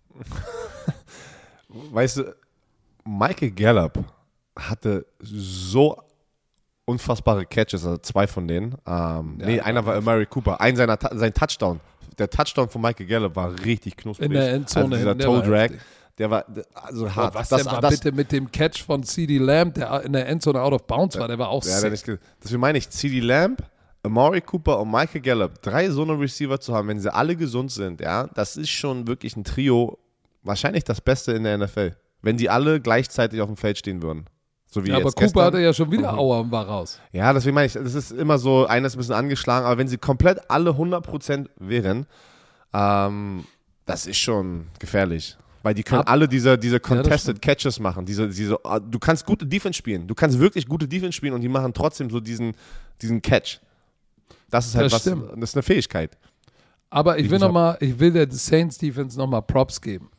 Weißt du, Michael Gallup hatte so unfassbare Catches, also 2 von denen. Einer war Amari Cooper. Sein Touchdown, der Touchdown von Michael Gallup war richtig knusprig. In der Endzone. Also dieser Toe Drag. Der war hart. Was denn war bitte mit dem Catch von CeeDee Lamb, der in der Endzone out of bounds war, der war auch sick. Deswegen meine ich, CeeDee Lamb, Amari Cooper und Michael Gallup, 3 so eine Receiver zu haben, wenn sie alle gesund sind, das ist schon wirklich ein Trio, wahrscheinlich das Beste in der NFL, wenn die alle gleichzeitig auf dem Feld stehen würden. So wie aber jetzt Cooper gestern. Hatte ja schon wieder Aua und war raus. Ja, deswegen meine ich, das ist immer so, einer ist ein bisschen angeschlagen, aber wenn sie komplett alle 100% wären, das ist schon gefährlich. Weil die können alle diese Contested Catches machen. Du kannst gute Defense spielen. Du kannst wirklich gute Defense spielen und die machen trotzdem so diesen Catch. Das ist halt das ist eine Fähigkeit. Aber ich will der Saints Defense nochmal Props geben.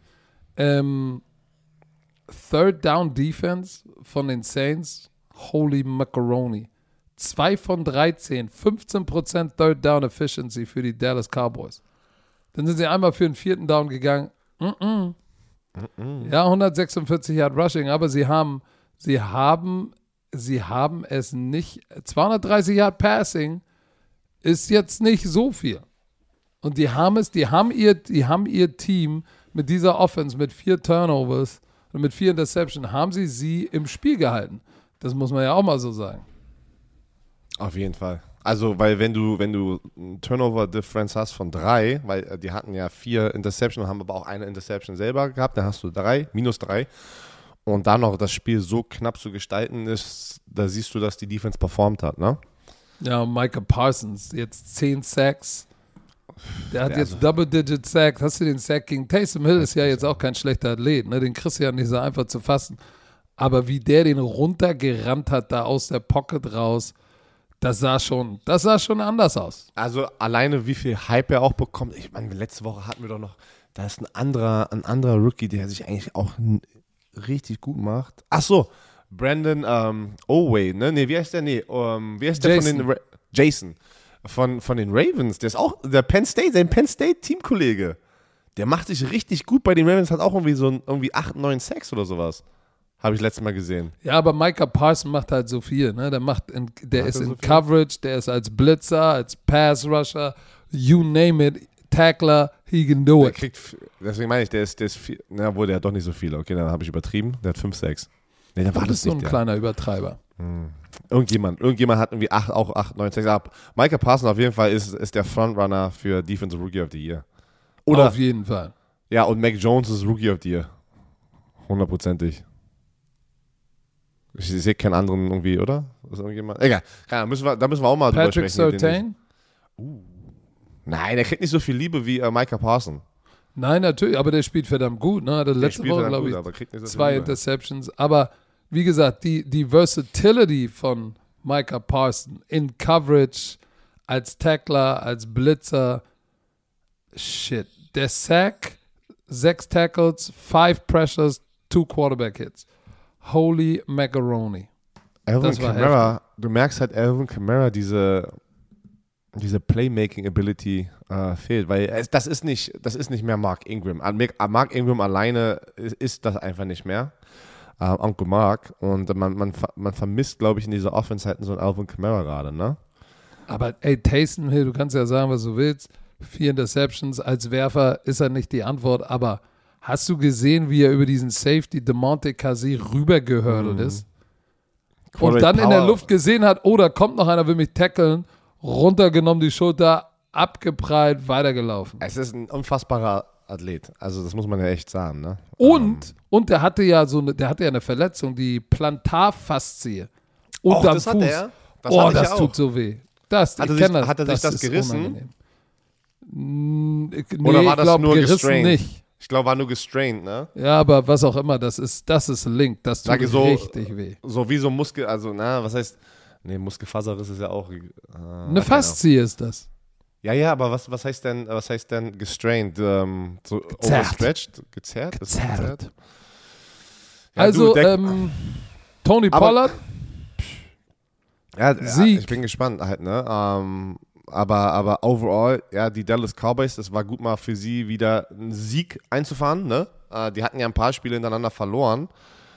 Third Down Defense von den Saints, holy macaroni. 2 von 13, 15% Third Down Efficiency für die Dallas Cowboys. Dann sind sie einmal für den 4. Down gegangen. Ja, 146 Yard Rushing, aber sie haben es nicht. 230 Yard Passing ist jetzt nicht so viel. Und die haben ihr Team mit dieser Offense, mit 4 Turnovers und mit 4 Interceptions, haben sie im Spiel gehalten. Das muss man ja auch mal so sagen. Auf jeden Fall. Also, weil wenn du Turnover-Difference hast von 3, weil die hatten ja 4 Interception und haben aber auch eine Interception selber gehabt, dann hast du -3 und da noch das Spiel so knapp zu gestalten ist, da siehst du, dass die Defense performt hat, ne? Ja, und Micah Parsons, jetzt 10 Sacks. Der hat jetzt Double-Digit Sack. Hast du den Sack gegen Taysom Hill? Ist ja jetzt auch kein schlechter Athlet, ne? Den kriegst du ja nicht so einfach zu fassen. Aber wie der den runtergerannt hat, da aus der Pocket raus, das sah schon anders aus. Also alleine wie viel Hype er auch bekommt. Ich meine, letzte Woche hatten wir doch noch, da ist ein anderer Rookie, der sich eigentlich auch richtig gut macht. Ach so, Brandon Oway, ne? Nee, wie heißt der? Nee, wie heißt der Jason. von den Jason von den Ravens. Der ist auch sein Penn State Teamkollege. Der macht sich richtig gut bei den Ravens, hat auch irgendwie 8, 9 Sacks oder sowas. Habe ich letztes Mal gesehen. Ja, aber Micah Parsons macht halt so viel, ne? Der ist in Coverage, der ist als Blitzer, als Pass-Rusher, you name it, Tackler, he can do it. Deswegen meine ich, der ist viel, der hat doch nicht so viele. Okay, dann habe ich übertrieben. Der hat 5 Sacks. Nee, dann war das so ein kleiner Übertreiber. Irgendjemand hat irgendwie 8, 9 Sacks ab. Micah Parsons auf jeden Fall ist der Frontrunner für Defensive Rookie of the Year. Auf jeden Fall. Ja, und Mac Jones ist Rookie of the Year. 100%. Ich sehe keinen anderen irgendwie, oder? Ist irgendjemand? Egal. Da müssen wir auch mal drüber sprechen. Patrick Surtain? Nein, der kriegt nicht so viel Liebe wie Micah Parsons. Nein, natürlich, aber der spielt verdammt gut. Ne? Der letzte Woche, glaube ich, 2 Interceptions. Aber wie gesagt, die Versatility von Micah Parsons in Coverage, als Tackler, als Blitzer, shit. Der Sack, 6 Tackles, 5 Pressures, 2 Quarterback Hits. Holy Macaroni. Alvin Kamara, du merkst halt Alvin Kamara, diese Playmaking-Ability fehlt, weil das ist nicht mehr Mark Ingram. Mark Ingram alleine ist das einfach nicht mehr. Uncle Mark. Und man vermisst, glaube ich, in dieser Offense halt so einen Alvin Kamara gerade, ne? Aber ey, Taysom Hill, du kannst ja sagen, was du willst. 4 Interceptions, als Werfer ist er nicht die Antwort, aber hast du gesehen, wie er über diesen Safety DeMonte Casey rübergehördelt ist? Und dann in der Luft gesehen hat, oh, da kommt noch einer, will mich tackeln, runtergenommen die Schulter, abgeprallt, weitergelaufen. Es ist ein unfassbarer Athlet. Also das muss man ja echt sagen, ne? Und der hatte ja eine Verletzung, die Plantarfaszie unterm das Fuß. Hat er? Das tut so weh. Hat er sich das gerissen? Oder war das nur gestrained? Nicht. Ich glaube, war nur gestrained, ne? Ja, aber was auch immer das ist Link. Das tut richtig weh. So wie so Muskel, also, was heißt, Muskelfaserriss ist ja auch. Eine Faszie ist das. Ja, aber was heißt denn gestrained? So overstretched? Gezerrt? Gezerrt. Ja, also, Tony Pollard. Ja, ich bin gespannt halt, ne? Aber overall, ja, die Dallas Cowboys, das war gut mal für sie wieder einen Sieg einzufahren, ne? Die hatten ja ein paar Spiele hintereinander verloren.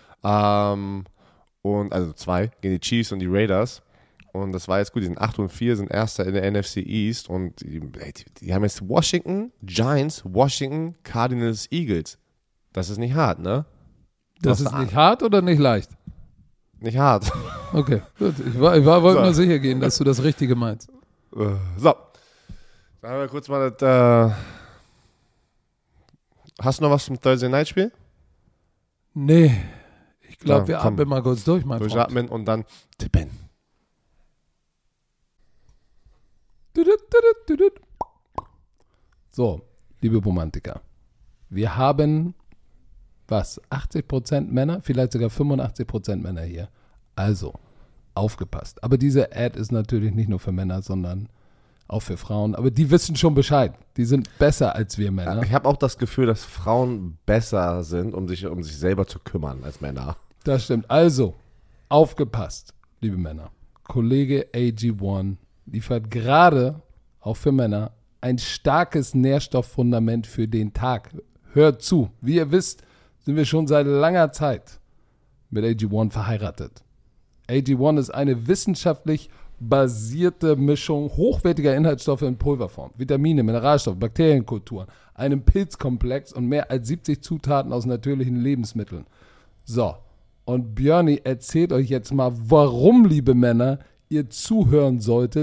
Und also 2 gegen die Chiefs und die Raiders. Und das war jetzt gut, die sind 8-4, sind Erster in der NFC East und die haben jetzt Washington, Giants, Washington, Cardinals, Eagles. Das ist nicht hart, ne? Das ist nicht hart oder nicht leicht? Nicht hart. Okay, gut. Ich wollte nur sicher gehen, dass du das Richtige meinst. So. Dann haben wir kurz mal das. Hast du noch was zum Thursday Night Spiel? Nee. Ich glaube, wir atmen mal kurz durch, mein Freund. Durchatmen und dann tippen. So, liebe Romantiker. Wir haben, 80% Männer? Vielleicht sogar 85% Männer hier. Also, aufgepasst. Aber diese Ad ist natürlich nicht nur für Männer, sondern auch für Frauen. Aber die wissen schon Bescheid. Die sind besser als wir Männer. Ich habe auch das Gefühl, dass Frauen besser sind, um sich selber zu kümmern als Männer. Das stimmt. Also, aufgepasst, liebe Männer. Kollege AG1 liefert gerade, auch für Männer, ein starkes Nährstofffundament für den Tag. Hört zu. Wie ihr wisst, sind wir schon seit langer Zeit mit AG1 verheiratet. AG1 ist eine wissenschaftlich basierte Mischung hochwertiger Inhaltsstoffe in Pulverform, Vitamine, Mineralstoffe, Bakterienkulturen, einem Pilzkomplex und mehr als 70 Zutaten aus natürlichen Lebensmitteln. So, und Björni erzählt euch jetzt mal, warum, liebe Männer, ihr zuhören solltet,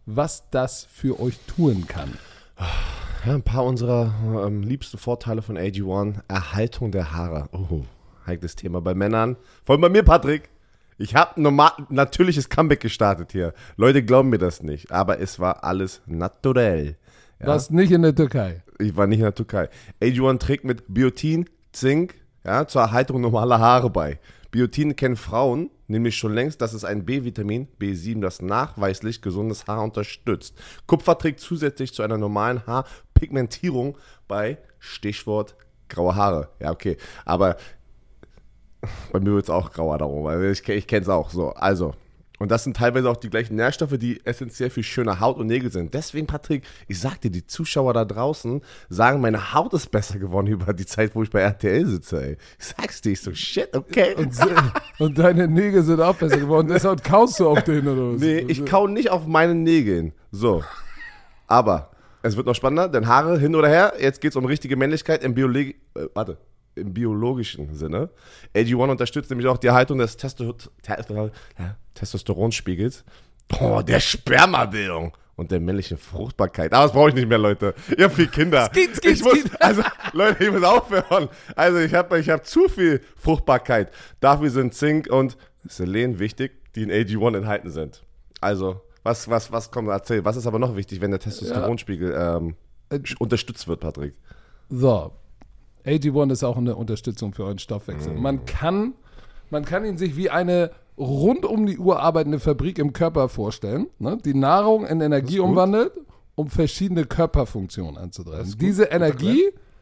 was das für euch tun kann. Ja, ein paar unserer liebsten Vorteile von AG1. Erhaltung der Haare. Oh, heikles Thema bei Männern. Vor allem bei mir, Patrick. Ich habe natürliches Comeback gestartet hier. Leute glauben mir das nicht, aber es war alles naturell. Ja? Warst nicht in der Türkei? Ich war nicht in der Türkei. AG1 trägt mit Biotin, Zink, ja, zur Erhaltung normaler Haare bei. Biotin kennen Frauen nämlich schon längst, das ist ein B-Vitamin, B7, das nachweislich gesundes Haar unterstützt. Kupfer trägt zusätzlich zu einer normalen Haarpigmentierung bei, Stichwort, graue Haare. Ja, okay, aber bei mir wird es auch grauer darum, weil ich kenne es auch so. Also, und das sind teilweise auch die gleichen Nährstoffe, die essentiell für schöne Haut und Nägel sind. Deswegen, Patrick, ich sag dir, die Zuschauer da draußen sagen, meine Haut ist besser geworden über die Zeit, wo ich bei RTL sitze, ey. Ich sag's dir, ich so, shit, okay. Und deine Nägel sind auch besser geworden. Deshalb kaust du auf denen, oder was? Nee, ich kau nicht auf meinen Nägeln. So. Aber es wird noch spannender, denn Haare hin oder her, jetzt geht's um richtige Männlichkeit im biologischen Sinne. AG1 unterstützt nämlich auch die Erhaltung des Testosteronspiegels, der Spermabildung und der männlichen Fruchtbarkeit. Aber das brauche ich nicht mehr, Leute. Ich habe 4 Kinder. Leute, ich muss aufhören. Also ich hab zu viel Fruchtbarkeit. Dafür sind Zink und Selen wichtig, die in AG1 enthalten sind. Also, was kommt, erzähl. Was ist aber noch wichtig, wenn der Testosteronspiegel unterstützt wird, Patrick? So, AG1 ist auch eine Unterstützung für euren Stoffwechsel. Man kann ihn sich wie eine rund um die Uhr arbeitende Fabrik im Körper vorstellen, ne, die Nahrung in Energie umwandelt, um verschiedene Körperfunktionen anzutreiben. Diese Energie,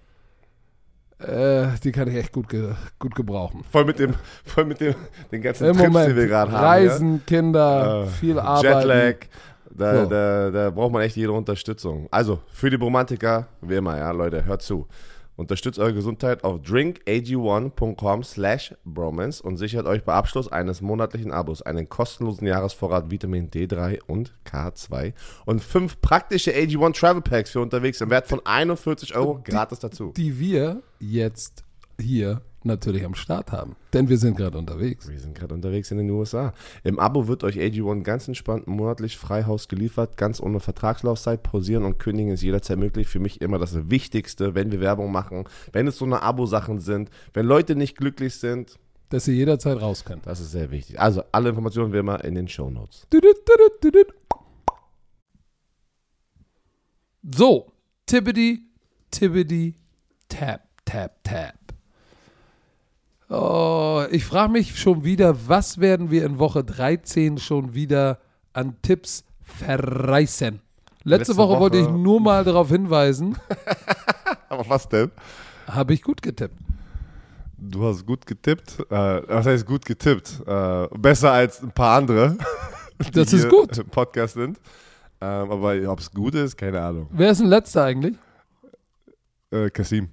die kann ich echt gut gebrauchen. Voll mit den ganzen Trips, die wir gerade haben. Reisen, Kinder, viel Arbeiten. Jetlag, da braucht man echt jede Unterstützung. Also, für die Romantiker, wie immer, ja, Leute, hört zu. Unterstützt eure Gesundheit auf drinkag1.com/bromance und sichert euch bei Abschluss eines monatlichen Abos einen kostenlosen Jahresvorrat Vitamin D3 und K2 und 5 praktische AG1 Travel Packs für unterwegs im Wert von 41 € gratis dazu. Die wir jetzt hier natürlich am Start haben, denn wir sind gerade unterwegs. Wir sind gerade unterwegs in den USA. Im Abo wird euch AG1 ganz entspannt monatlich frei Haus geliefert, ganz ohne Vertragslaufzeit. Pausieren und kündigen ist jederzeit möglich. Für mich immer das Wichtigste, wenn wir Werbung machen, wenn es so eine Abo-Sachen sind, wenn Leute nicht glücklich sind, dass sie jederzeit raus können. Das ist sehr wichtig. Also alle Informationen wie immer in den Shownotes. So, Tibbidi, tap, tap, tap. Oh, ich frage mich schon wieder, was werden wir in Woche 13 schon wieder an Tipps verreißen? Letzte Woche wollte ich nur mal darauf hinweisen. Aber was denn? Habe ich gut getippt. Du hast gut getippt? Was heißt gut getippt? Besser als ein paar andere, das ist gut. Im Podcast sind. Aber ob es gut ist, keine Ahnung. Wer ist denn letzter eigentlich? Kasim.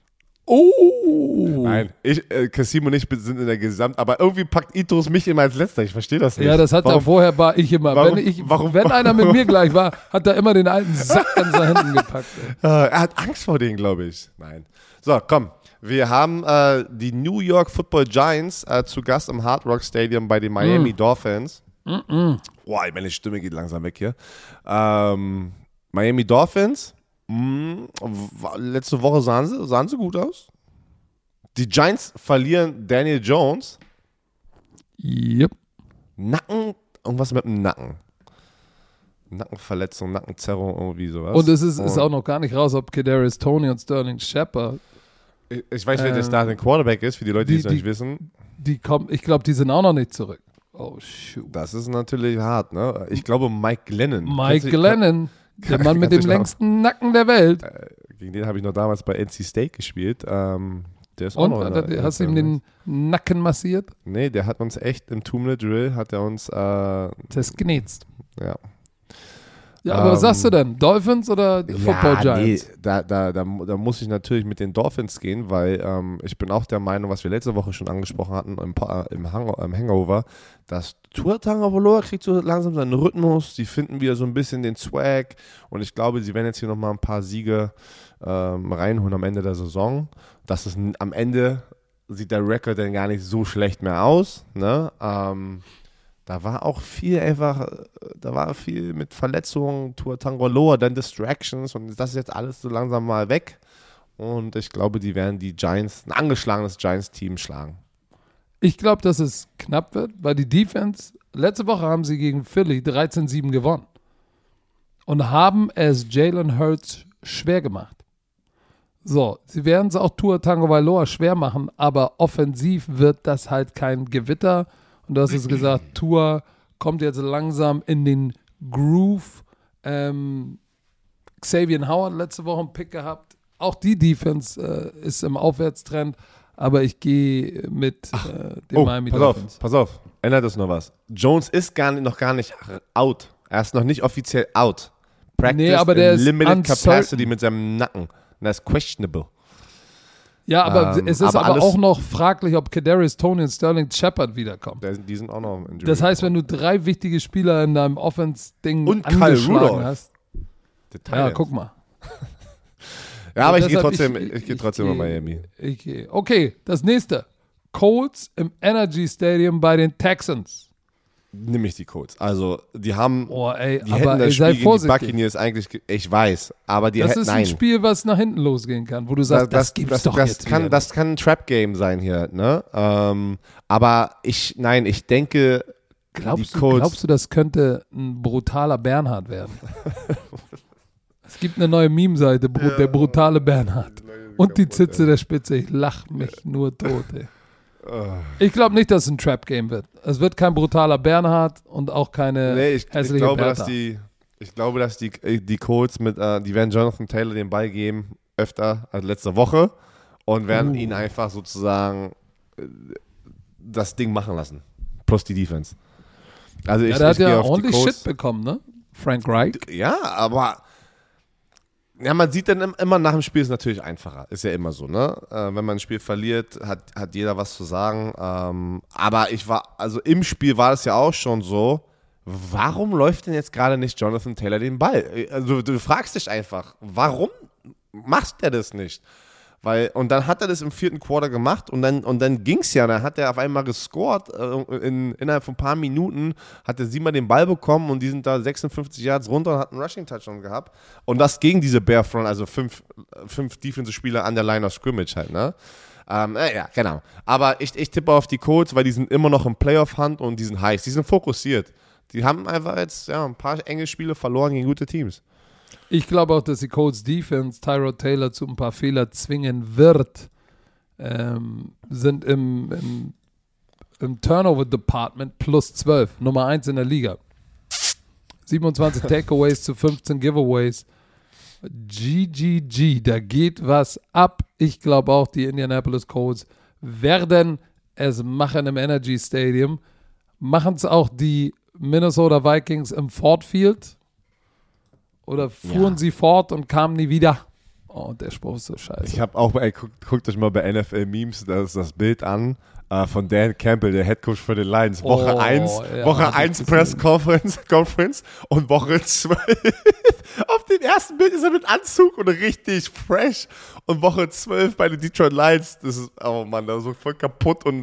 Oh! Nein, Kasim und ich sind in der aber irgendwie packt Itos mich immer als Letzter. Ich verstehe das nicht. Ja, das hat er vorher, war ich immer. Wenn einer mit mir gleich war, hat er immer den alten Sack an seinen Händen gepackt. Er hat Angst vor denen, glaube ich. Nein. So, komm. Wir haben die New York Football Giants zu Gast im Hard Rock Stadium bei den Miami Dolphins. Boah, meine Stimme geht langsam weg hier. Miami Dolphins. Letzte Woche sahen sie gut aus. Die Giants verlieren Daniel Jones. Yep. Nacken, irgendwas mit dem Nacken. Nackenverletzung, Nackenzerrung, irgendwie sowas. Und es ist auch noch gar nicht raus, ob Kadarius Toney und Sterling Shepard. Ich weiß, wer der Starting Quarterback ist, für die Leute, die es nicht wissen. Ich glaube, die sind auch noch nicht zurück. Oh, shoot. Das ist natürlich hart, ne? Ich glaube, Mike Glennon. Der Mann mit dem längsten Nacken der Welt. Gegen den habe ich noch damals bei NC State gespielt. Der ist auch noch hast du ihm den Nacken massiert? Nee, der hat uns echt im Two-Minute-Drill, hat er uns zersknetzt. Ja. Ja, aber was sagst du denn? Dolphins oder Football Giants? Nee, da muss ich natürlich mit den Dolphins gehen, weil ich bin auch der Meinung, was wir letzte Woche schon angesprochen hatten im Hangover, dass Tua Tagovailoa kriegt so langsam seinen Rhythmus, die finden wieder so ein bisschen den Swag und ich glaube, sie werden jetzt hier nochmal ein paar Siege reinholen am Ende der Saison. Das ist am Ende sieht der Rekord dann gar nicht so schlecht mehr aus, ne? da war auch viel mit Verletzungen, Tua Tagovailoa, dann Distractions und das ist jetzt alles so langsam mal weg. Und ich glaube, die werden die Giants, ein angeschlagenes Giants-Team schlagen. Ich glaube, dass es knapp wird, weil die Defense, letzte Woche haben sie gegen Philly 13-7 gewonnen und haben es Jalen Hurts schwer gemacht. So, sie werden es auch Tua Tagovailoa schwer machen, aber offensiv wird das halt kein Gewitter. Und du hast es gesagt, Tua kommt jetzt langsam in den Groove. Xavier Howard letzte Woche einen Pick gehabt. Auch die Defense ist im Aufwärtstrend, aber ich gehe mit dem Miami Dolphins. Pass auf, ändert das noch was. Jones ist noch gar nicht out. Er ist noch nicht offiziell out. Practice aber der ist Limited Capacity mit seinem Nacken. Das ist questionable. Ja, aber es ist aber auch noch fraglich, ob Kadarius Toney und Sterling Shepard wiederkommen. Die sind auch noch im Injury. Das heißt, wenn du 3 wichtige Spieler in deinem Offense-Ding angeschlagen hast. Ja, guck mal. Ja, aber ich gehe trotzdem in Miami. Okay, das nächste. Colts im Energy Stadium bei den Texans. Nimm ich die Colts. Also, die haben. Die hätten das Spiel gegen die Buccaneers eigentlich. Ich weiß, aber die hätten. Das ist ein Spiel, was nach hinten losgehen kann, wo du sagst, das gibt's doch jetzt wieder. Das kann ein Trap-Game sein hier, ne? Aber ich denke. Glaubst du, das könnte ein brutaler Bernhard werden? Es gibt eine neue Meme-Seite, der brutale Bernhard. Und die Zitze der Spitze. Ich lach mich nur tot, ey. Ich glaube nicht, dass es ein Trap-Game wird. Es wird kein brutaler Bernhard und auch keine hässliche Bertha. Ich glaube, dass die Colts die werden Jonathan Taylor den Ball geben, öfter als letzte Woche und werden ihn einfach sozusagen das Ding machen lassen. Plus die Defense. Also der hat ja ordentlich Shit bekommen, ne? Frank Reich. Ja, aber man sieht dann immer nach dem Spiel ist natürlich einfacher. Ist ja immer so, ne? Wenn man ein Spiel verliert, hat jeder was zu sagen. Aber im Spiel war es ja auch schon so, warum läuft denn jetzt gerade nicht Jonathan Taylor den Ball? Also du fragst dich einfach, warum macht der das nicht? Und dann hat er das im 4. Quarter gemacht und dann ging es ja. Dann hat er auf einmal gescored. Innerhalb von ein paar Minuten hat er 7-mal den Ball bekommen und die sind da 56 Yards runter und hat einen Rushing-Touchdown gehabt. Und das gegen diese Bear Front, also 5 Defensive-Spieler an der Line of Scrimmage halt, ne? Ja, genau. Aber ich tippe auf die Colts, weil die sind immer noch im Playoff-Hunt und die sind heiß. Die sind fokussiert. Die haben einfach jetzt ein paar enge Spiele verloren gegen gute Teams. Ich glaube auch, dass die Colts Defense Tyrod Taylor zu ein paar Fehler zwingen wird. Sind im Turnover Department plus 12, Nummer 1 in der Liga. 27 Takeaways zu 15 Giveaways. GGG, da geht was ab. Ich glaube auch, die Indianapolis Colts werden es machen im Energy Stadium. Machen es auch die Minnesota Vikings im Ford Field? Oder fuhren sie fort und kamen nie wieder? Oh, der Spruch ist so scheiße. Ich habe auch, guckt euch mal bei NFL Memes das Bild an von Dan Campbell, der Headcoach für den Lions. Woche 1 Press Conference und Woche 12. Auf dem ersten Bild ist er mit Anzug und richtig fresh. Und Woche 12 bei den Detroit Lions, das ist, oh Mann, da ist so voll kaputt und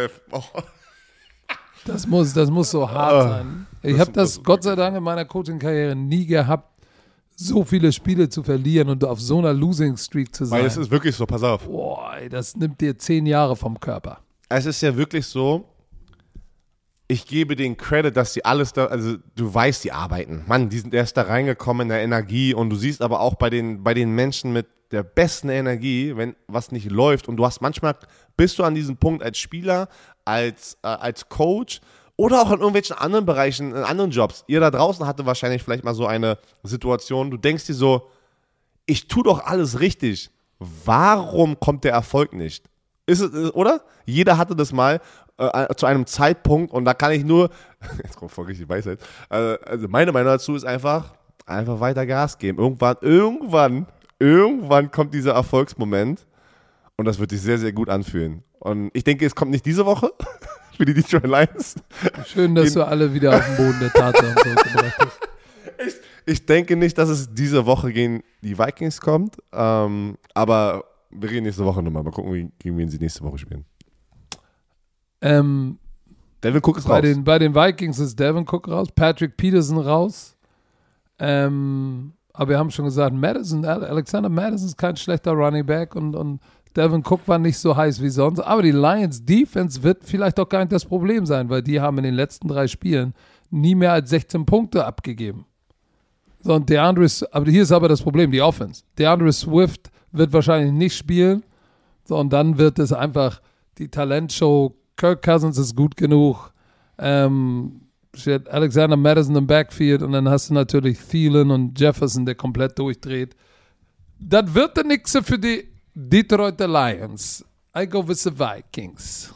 Das muss so hart sein. Ich habe das Gott sei Dank in meiner Coaching-Karriere nie gehabt, so viele Spiele zu verlieren und auf so einer Losing-Streak zu sein. Weil es ist wirklich so, pass auf. Boah, das nimmt dir 10 Jahre vom Körper. Es ist ja wirklich so, ich gebe denen Credit, dass sie alles da, also du weißt, die arbeiten. Mann, der ist da reingekommen in der Energie und du siehst aber auch bei den Menschen mit der besten Energie, wenn was nicht läuft und du hast manchmal, bist du an diesem Punkt als Spieler, als Coach oder auch in irgendwelchen anderen Bereichen, in anderen Jobs. Ihr da draußen hatte wahrscheinlich vielleicht mal so eine Situation, du denkst dir so, ich tue doch alles richtig. Warum kommt der Erfolg nicht? Ist es, oder? Jeder hatte das mal zu einem Zeitpunkt und da kann ich nur, jetzt kommt voll richtig Weisheit, also meine Meinung dazu ist einfach weiter Gas geben. Irgendwann kommt dieser Erfolgsmoment und das wird sich sehr, sehr gut anfühlen. Und ich denke, es kommt nicht diese Woche für die Detroit Lions. Schön, dass du alle wieder auf den Boden der Tatsachen zurückgebracht hast. Ich denke nicht, dass es diese Woche gegen die Vikings kommt, aber wir reden nächste Woche nochmal. Mal gucken, gegen wen sie nächste Woche spielen. Devin Cook ist raus. Bei den Vikings ist Devin Cook raus, Patrick Peterson raus. Aber wir haben schon gesagt, Alexander Madison ist kein schlechter Running Back und Devin Cook war nicht so heiß wie sonst. Aber die Lions Defense wird vielleicht auch gar nicht das Problem sein, weil die haben in den letzten 3 Spielen nie mehr als 16 Punkte abgegeben. So, und aber hier ist aber das Problem, die Offense. DeAndre Swift wird wahrscheinlich nicht spielen. So, und dann wird es einfach die Talentshow. Kirk Cousins ist gut genug. Alexander Madison im Backfield und dann hast du natürlich Thielen und Jefferson, der komplett durchdreht. Das wird der Nixe für die Detroit Lions. I go with the Vikings.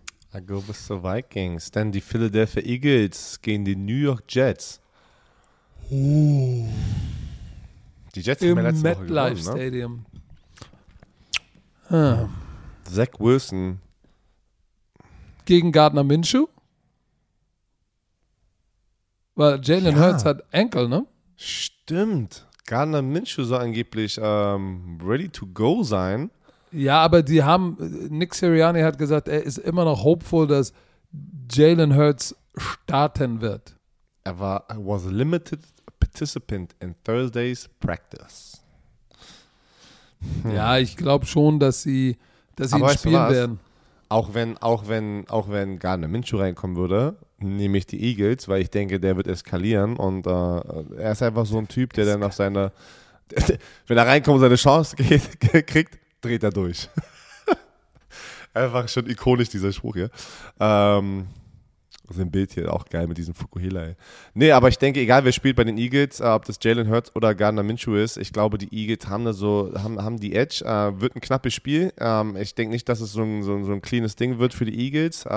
Dann die Philadelphia Eagles gegen die New York Jets. Die Jets haben ja letzte Woche gewonnen, MetLife Stadium. Zach Wilson gegen Gardner Minshew? Weil Jalen Hurts hat Ankle, ne? Stimmt. Gardner Minshew soll angeblich ready to go sein. Ja, aber Nick Sirianni hat gesagt, er ist immer noch hopeful, dass Jalen Hurts starten wird. Was a limited participant in Thursday's practice. Ja, ich glaube schon, dass sie ihn spielen werden. Auch wenn Gardner Minshew reinkommen würde, nehme ich die Eagles, weil ich denke, der wird eskalieren und er ist einfach so ein Typ, der dann auf seine, wenn er reinkommt und seine Chance kriegt, dreht er durch. Einfach schon ikonisch, dieser Spruch hier. Das Bild hier auch geil mit diesem Fukuhila. Nee, aber ich denke, egal wer spielt bei den Eagles, ob das Jalen Hurts oder Gardner Minshew ist, ich glaube, die Eagles haben die Edge. Wird ein knappes Spiel. Ich denke nicht, dass es so ein cleanes Ding wird für die Eagles.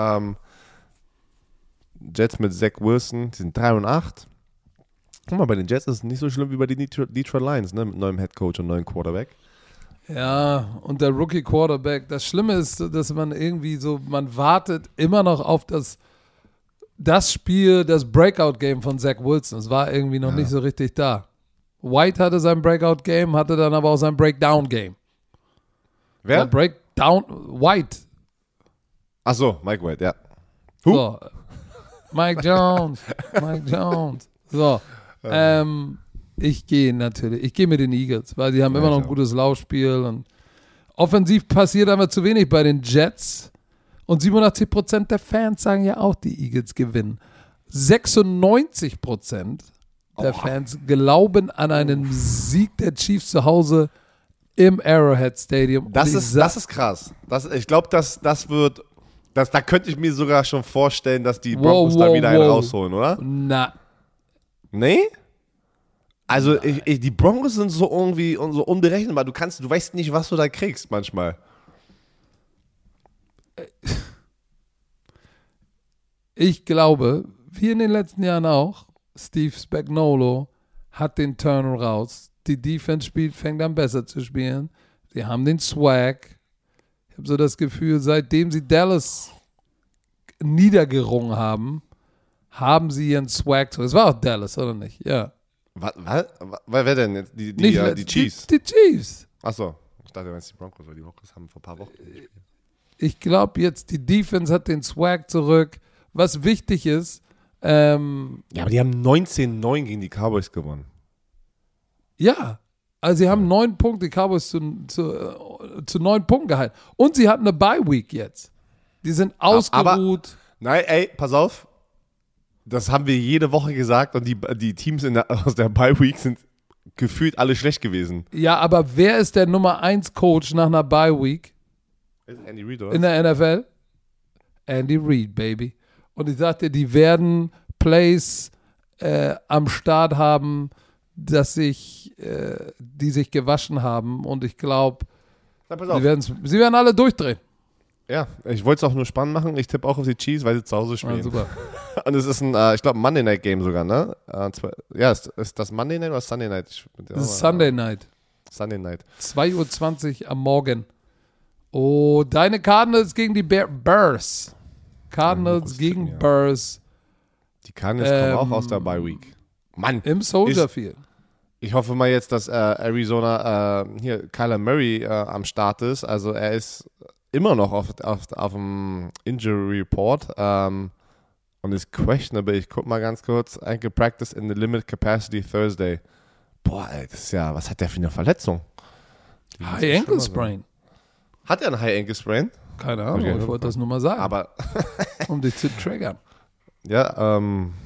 Jets mit Zach Wilson, die sind 3-8. Guck mal, bei den Jets ist es nicht so schlimm wie bei den Detroit Lions, ne? Mit neuem Headcoach und neuem Quarterback. Ja, und der Rookie Quarterback. Das Schlimme ist, dass man irgendwie man wartet immer noch auf das Spiel, das Breakout-Game von Zach Wilson. Es war irgendwie noch nicht so richtig da. White hatte sein Breakout-Game, hatte dann aber auch sein Breakdown-Game. Wer? White. Ach so, Mike White, ja. So. Mike Jones. So. Ich gehe mit den Eagles, weil sie haben immer noch ein gutes Laufspiel und offensiv passiert aber zu wenig bei den Jets. Und 87% der Fans sagen ja auch, die Eagles gewinnen. 96% der Fans glauben an einen Sieg der Chiefs zu Hause im Arrowhead Stadium. Das ist krass. Ich glaube, da könnte ich mir sogar schon vorstellen, dass die Broncos da wieder einen rausholen, oder? Na. Nee? Also die Broncos sind so irgendwie so unberechenbar. Du weißt nicht, was du da kriegst manchmal. Ich glaube, wie in den letzten Jahren auch, Steve Spagnuolo hat den Turn raus. Die Defense fängt an besser zu spielen. Sie haben den Swag. Ich habe so das Gefühl, seitdem sie Dallas niedergerungen haben sie ihren Swag. Es war auch Dallas, oder nicht? Ja. Was? Wer denn jetzt? Die Chiefs? Die Chiefs. Achso, ich dachte, du meinst die Broncos, weil die Broncos haben vor ein paar Wochen gespielt. Ich glaube jetzt, die Defense hat den Swag zurück. Was wichtig ist. Ja, aber die haben 19-9 gegen die Cowboys gewonnen. Ja, also sie haben 9 Punkte, die Cowboys zu 9 Punkten gehalten. Und sie hatten eine Bye-Week jetzt. Die sind ausgeruht. Nein, ey, pass auf. Das haben wir jede Woche gesagt und die Teams aus der Bye-Week sind gefühlt alle schlecht gewesen. Ja, aber wer ist der Nummer 1 Coach nach einer Bye-Week? Andy Reid, oder? In der NFL? Andy Reid, baby. Und ich sagte, die werden Plays am Start haben, die sich gewaschen haben. Und ich glaube, sie werden alle durchdrehen. Ja, ich wollte es auch nur spannend machen. Ich tippe auch auf die Chiefs, weil sie zu Hause spielen. Ja, super. Und es ist ich glaube, Monday Night Game sogar, ne? Ist das Monday Night oder Sunday Night? Das ist Sunday Night. Sunday Night. 2:20 Uhr am Morgen. Oh, deine Cardinals gegen die Bears. Cardinals gegen Bears. Die Cardinals kommen auch aus der Bye Week. Mann. Im Soldier Field. Ich hoffe mal jetzt, dass Arizona Kyler Murray am Start ist. Also er ist immer noch auf dem Injury Report. und ist questionable. Ich guck mal ganz kurz. Ankle Practice in the Limited Capacity Thursday. Boah, ey, das ist ja, was hat der für eine Verletzung? High Ankle Sprain. Hat er einen High Ankle Sprain? Keine Ahnung, okay. Ich wollte das nur mal sagen. Aber um dich zu triggern. Ja,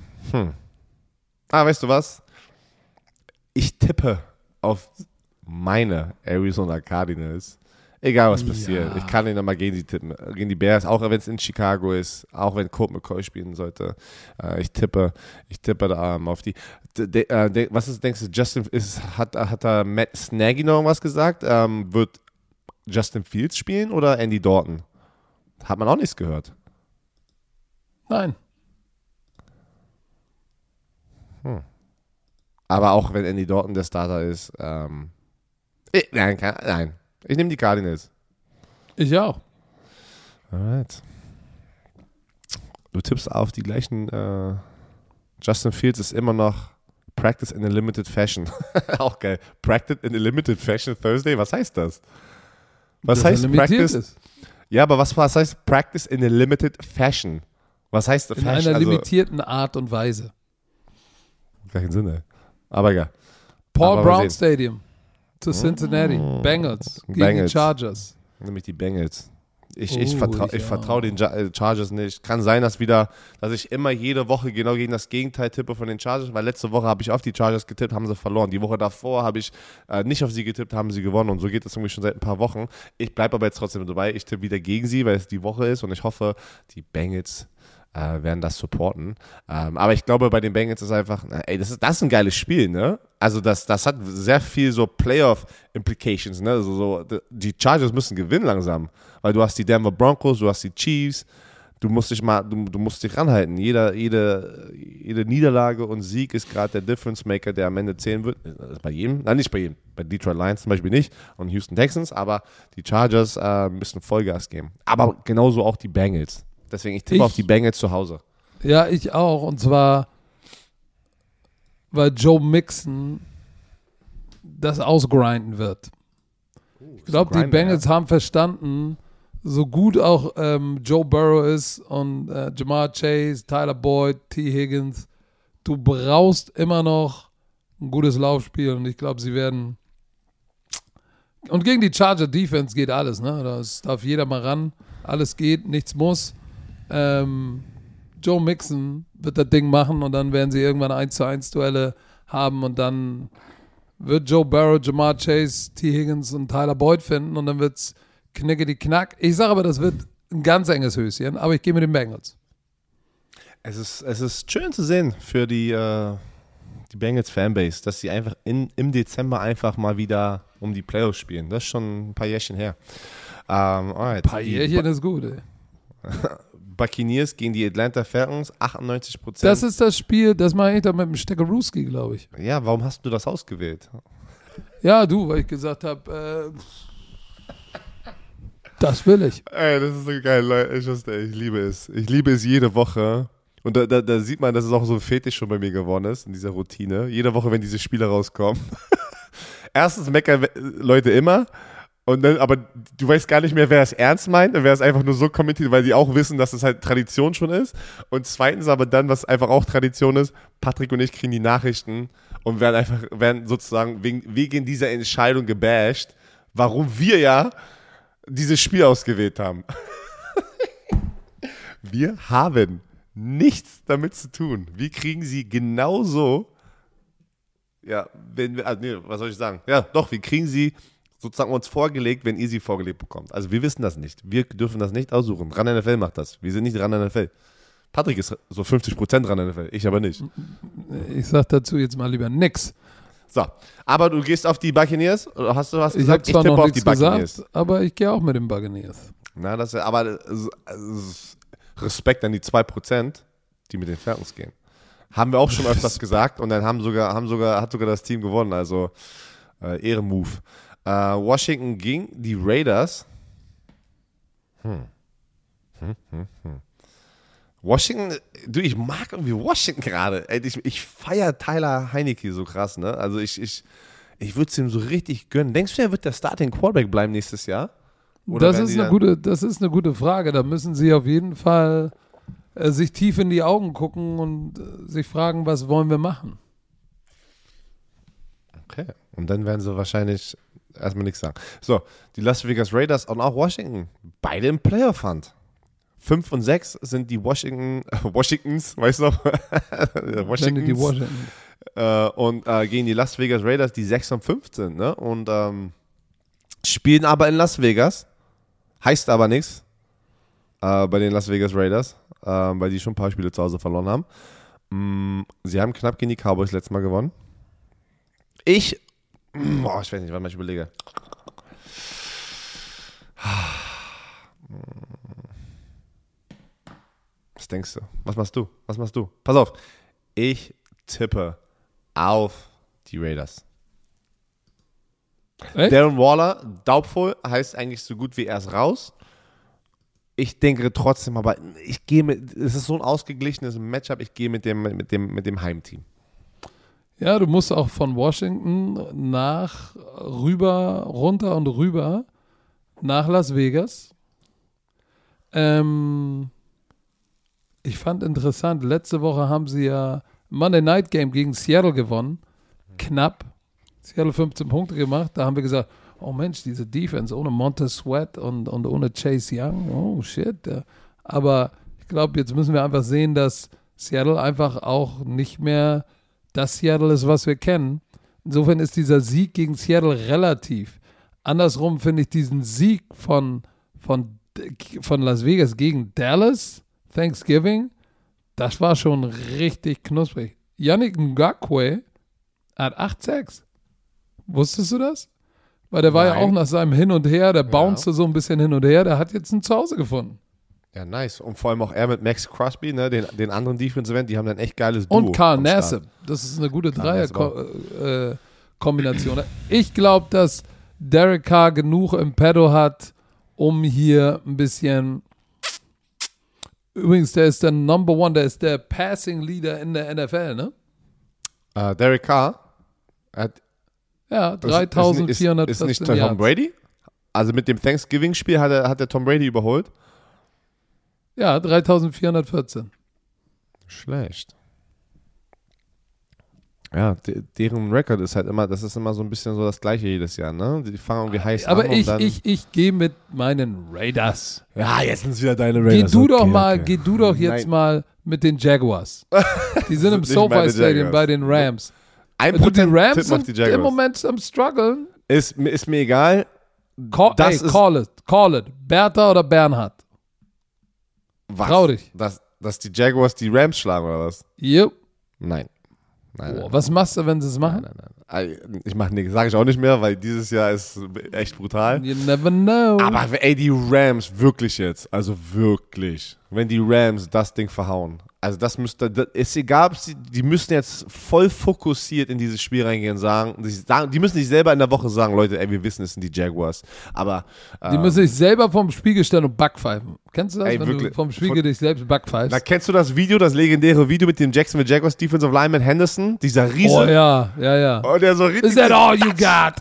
weißt du was? Ich tippe auf meine Arizona Cardinals. Egal, was passiert. Ja. Ich kann ihn nochmal gegen sie tippen. Gegen die Bears, auch wenn es in Chicago ist, auch wenn Colt McCoy spielen sollte. Ich tippe da auf die. Denkst du, Justin hat da Matt Nagy noch was gesagt? Wird Justin Fields spielen oder Andy Dalton? Hat man auch nichts gehört. Nein. Aber auch wenn Andy Dalton der Starter ist, nein. Ich nehme die Cardinals. Ich auch. Alright. Du tippst auf die gleichen. Justin Fields ist immer noch Practice in a Limited Fashion. Auch geil. Practice in a Limited Fashion Thursday? Was heißt das? Was heißt Practice? Ist. Ja, aber was heißt Practice in a Limited Fashion? Was heißt in Fashion? In einer limitierten Art und Weise. Keinen Sinn, ey. Aber egal. Paul Brown Stadium zu Cincinnati. Bengals gegen die Chargers. Nämlich die Bengals. Ich vertraue den Chargers nicht. Kann sein, dass ich immer jede Woche genau gegen das Gegenteil tippe von den Chargers, weil letzte Woche habe ich auf die Chargers getippt, haben sie verloren. Die Woche davor habe ich nicht auf sie getippt, haben sie gewonnen und so geht es irgendwie schon seit ein paar Wochen. Ich bleibe aber jetzt trotzdem dabei. Ich tippe wieder gegen sie, weil es die Woche ist und ich hoffe, die Bengals werden das supporten. Aber ich glaube, bei den Bengals ist einfach, das ist ein geiles Spiel, ne? Also das hat sehr viel so Playoff-Implications, ne? Also die Chargers müssen gewinnen langsam, weil du hast die Denver Broncos, du hast die Chiefs, du musst dich ranhalten. Jede Niederlage und Sieg ist gerade der Difference-Maker, der am Ende zählen wird. Bei jedem, nein, nicht bei jedem. Bei Detroit Lions zum Beispiel nicht und Houston Texans, aber die Chargers müssen Vollgas geben. Aber genauso auch die Bengals. Deswegen, ich tippe auf die Bengals zu Hause. Ja, ich auch. Und zwar, weil Joe Mixon das ausgrinden wird. Ich glaube, die Bengals haben verstanden, so gut auch Joe Burrow ist und Ja'Marr Chase, Tyler Boyd, T. Higgins, du brauchst immer noch ein gutes Laufspiel und ich glaube, sie werden und gegen die Charger Defense geht alles, ne? Das darf jeder mal ran. Alles geht, nichts muss. Joe Mixon wird das Ding machen und dann werden sie irgendwann 1-1 Duelle haben und dann wird Joe Burrow, Ja'Marr Chase, T. Higgins und Tyler Boyd finden und dann wird's knickety-knack. Ich sage aber, das wird ein ganz enges Höschen, aber ich gehe mit den Bengals. Es ist schön zu sehen für die Bengals Fanbase, dass sie einfach im Dezember einfach mal wieder um die Playoffs spielen. Das ist schon ein paar Jährchen her. Ein paar Jährchen ist gut, ey. Buccaneers gegen die Atlanta Falcons, 98%. Das ist das Spiel, das mache ich dann mit dem Steckerowski, glaube ich. Ja, warum hast du das ausgewählt? Ja, weil ich gesagt habe, das will ich. Ey, das ist so geil, Leute. Ich liebe es. Ich liebe es jede Woche. Und da sieht man, dass es auch so ein Fetisch schon bei mir geworden ist, in dieser Routine. Jede Woche, wenn diese Spiele rauskommen. Erstens meckern Leute immer. Und dann, aber du weißt gar nicht mehr, wer es ernst meint und wer es einfach nur so kommentiert, weil die auch wissen, dass es halt Tradition schon ist. Und zweitens aber dann, was einfach auch Tradition ist, Patrick und ich kriegen die Nachrichten und werden sozusagen wegen dieser Entscheidung gebasht, warum wir ja dieses Spiel ausgewählt haben. Wir haben nichts damit zu tun. Wir kriegen sie genauso, ja, was soll ich sagen? Ja, doch, wir kriegen sie sozusagen uns vorgelegt, wenn ihr sie vorgelegt bekommt. Also wir wissen das nicht. Wir dürfen das nicht aussuchen. Ran NFL macht das. Wir sind nicht Ran NFL. Patrick ist so 50% Ran NFL. Ich aber nicht. Ich sag dazu jetzt mal lieber nix. So, aber du gehst auf die Buccaneers? Oder hast du was gesagt? Ich tippe auf die Buccaneers. Gesagt, aber ich gehe auch mit den Buccaneers. Na, das ist aber Respekt an die 2%, die mit den Falcons gehen. Haben wir auch schon öfters gesagt und dann hat sogar das Team gewonnen. Also Ehrenmove. Washington gegen die Raiders. Washington, ich mag irgendwie Washington gerade. Ich feiere Tyler Heineke so krass, ne? Also ich würde es ihm so richtig gönnen. Denkst du, er wird der Starting Quarterback bleiben nächstes Jahr? Oder das ist eine gute Frage. Da müssen sie auf jeden Fall sich tief in die Augen gucken und sich fragen, was wollen wir machen. Okay, und dann werden sie wahrscheinlich erstmal nichts sagen. So, die Las Vegas Raiders und auch Washington, beide im Playoff-Hunt. 5 und 6 sind die Washingtons, weißt du noch? Washingtons. Die Washington. Und gegen die Las Vegas Raiders, die 6 und 5 sind, ne? Und spielen aber in Las Vegas. Heißt aber nichts bei den Las Vegas Raiders, weil die schon ein paar Spiele zu Hause verloren haben. Sie haben knapp gegen die Cowboys letztes Mal gewonnen. Ich weiß nicht, wann ich überlege. Was denkst du? Was machst du? Pass auf. Ich tippe auf die Raiders. Echt? Darren Waller, doubtful, heißt eigentlich so gut wie erst raus. Ich denke trotzdem, aber es ist so ein ausgeglichenes Matchup, ich gehe mit dem Heimteam. Ja, du musst auch von Washington runter und rüber nach Las Vegas. Ich fand interessant, letzte Woche haben sie ja Monday Night Game gegen Seattle gewonnen. Knapp. Seattle 15 Punkte gemacht. Da haben wir gesagt, oh Mensch, diese Defense ohne Montez Sweat und ohne Chase Young. Oh shit. Aber ich glaube, jetzt müssen wir einfach sehen, dass Seattle einfach auch nicht mehr das Seattle ist, was wir kennen. Insofern ist dieser Sieg gegen Seattle relativ. Andersrum finde ich diesen Sieg von Las Vegas gegen Dallas, Thanksgiving, das war schon richtig knusprig. Yannick Ngakoue hat 8-6. Wusstest du das? Weil der war ja auch nach seinem Hin und Her, der bounced so ein bisschen hin und her, der hat jetzt ein Zuhause gefunden. Ja, nice. Und vor allem auch er mit Max Crosby, ne, den anderen Defensive-End, die haben dann echt geiles Duo. Und Carl Nassib. Das ist eine gute Dreier-Kombination. Ich glaube, dass Derek Carr genug im Pedo hat, um hier ein bisschen. Übrigens, der ist der Number One, der ist der Passing Leader in der NFL, ne? Derek Carr? Ja, 3.400. Ist nicht Tom Brady? Also mit dem Thanksgiving-Spiel hat der Tom Brady überholt? Ja, 3.414. Schlecht. Ja, deren Rekord ist halt immer, das ist immer so ein bisschen so das Gleiche jedes Jahr, ne? Die fangen irgendwie heiß an. Aber ich gehe mit meinen Raiders. Ja, jetzt sind es wieder deine Raiders. Geh du doch jetzt mal mit den Jaguars. Die sind im SoFi Stadium bei den Rams. Die Rams sind im Moment am struggeln. Ist mir egal. Call it. Bertha oder Bernhard? Was? Trau dich. Dass die Jaguars die Rams schlagen, oder was? Yep. Nein. Was machst du, wenn sie es machen? Nein. Ich mache nichts. Sage ich auch nicht mehr, weil dieses Jahr ist echt brutal. You never know. Aber die Rams, wirklich jetzt. Also wirklich. Wenn die Rams das Ding verhauen. Also das ist egal, die müssen jetzt voll fokussiert in dieses Spiel reingehen und sagen, die müssen sich selber in der Woche sagen, Leute, wir wissen, es sind die Jaguars. Aber die müssen sich selber vorm Spiegel stellen und backpfeifen. Kennst du das, wenn du vorm Spiegel dich selbst backpfeifst? Na, kennst du das legendäre Video mit dem Jacksonville Jaguars Defensive Lineman Henderson? Dieser Riese. Oh ja. Oh, der so richtig. Is that all you got?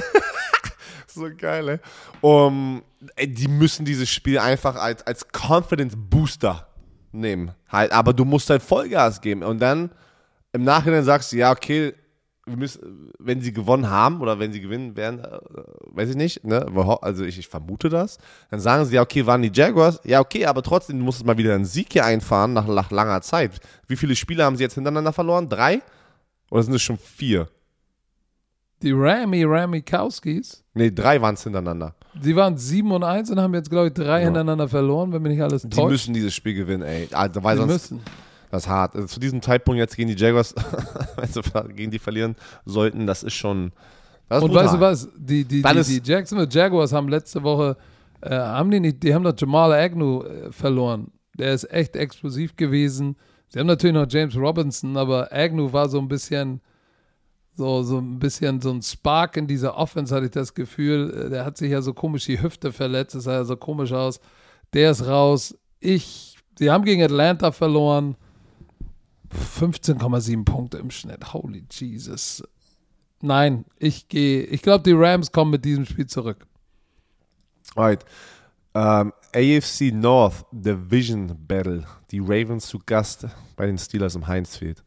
So geil, ey. Die müssen dieses Spiel einfach als Confidence Booster nehmen. Halt, aber du musst halt Vollgas geben. Und dann im Nachhinein sagst du, ja, okay, wenn sie gewonnen haben oder wenn sie gewinnen werden, weiß ich nicht, ne? Also ich vermute das. Dann sagen sie, ja, okay, waren die Jaguars? Ja, okay, aber trotzdem, du musst mal wieder einen Sieg hier einfahren nach langer Zeit. Wie viele Spiele haben sie jetzt hintereinander verloren? 3? Oder sind es schon 4? Die Ramikowskis? Nee, 3 waren es hintereinander. Sie waren 7-1 und haben jetzt, glaube ich, 3 hintereinander verloren, wenn mich nicht alles täuscht. Die müssen dieses Spiel gewinnen, ey. Also, weil sonst müssen. Das ist hart. Also zu diesem Zeitpunkt jetzt gegen die Jaguars, wenn sie gegen die verlieren sollten, das ist schon. Das ist und brutal. Weißt du was? Die Jacksonville Jaguars haben letzte Woche, die haben doch Jamal Agnew verloren. Der ist echt explosiv gewesen. Sie haben natürlich noch James Robinson, aber Agnew war so ein bisschen so ein Spark in dieser Offense, hatte ich das Gefühl. Der hat sich ja so komisch die Hüfte verletzt, das sah ja so komisch aus. Der ist raus. Sie haben gegen Atlanta verloren. 15,7 Punkte im Schnitt. Holy Jesus. Nein, ich glaube, die Rams kommen mit diesem Spiel zurück. Alright. AFC North Division Battle. Die Ravens zu Gast bei den Steelers im Heinz Field.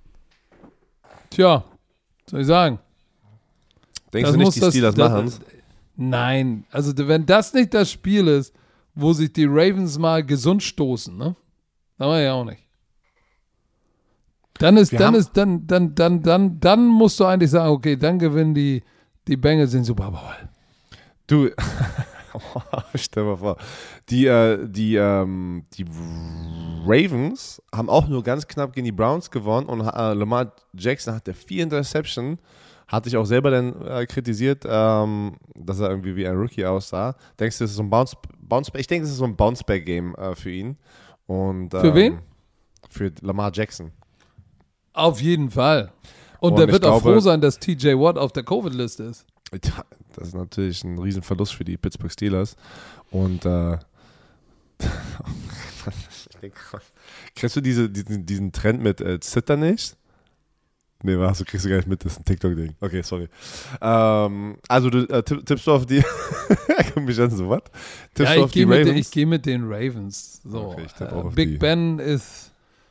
Tja, soll ich sagen. Denkst du nicht, die Steelers machen es? Nein, also wenn das nicht das Spiel ist, wo sich die Ravens mal gesund stoßen, ne? Dann war ja auch nicht. Dann musst du eigentlich sagen, okay, dann gewinnen die Bengals den Super Bowl. Du, stell mal vor, die Ravens haben auch nur ganz knapp gegen die Browns gewonnen und Lamar Jackson hatte 4 Interception, hatte ich auch selber dann kritisiert, dass er irgendwie wie ein Rookie aussah. Denkst du, das ist so ein Bounceback? Ich denke, das ist so ein Bounceback-Game für ihn. Und, für wen? Für Lamar Jackson. Auf jeden Fall. Und der wird auch froh sein, dass TJ Watt auf der Covid-Liste ist. Das ist natürlich ein Riesenverlust für die Pittsburgh Steelers. Und kriegst du diesen Trend mit Zitter nicht? Nee, kriegst du gar nicht mit, das ist ein TikTok-Ding. Okay, sorry. Also du tippst du auf die mich an so was? Ja, ich gehe mit den Ravens. So. Okay, ich tippe auch auf Big Ben ist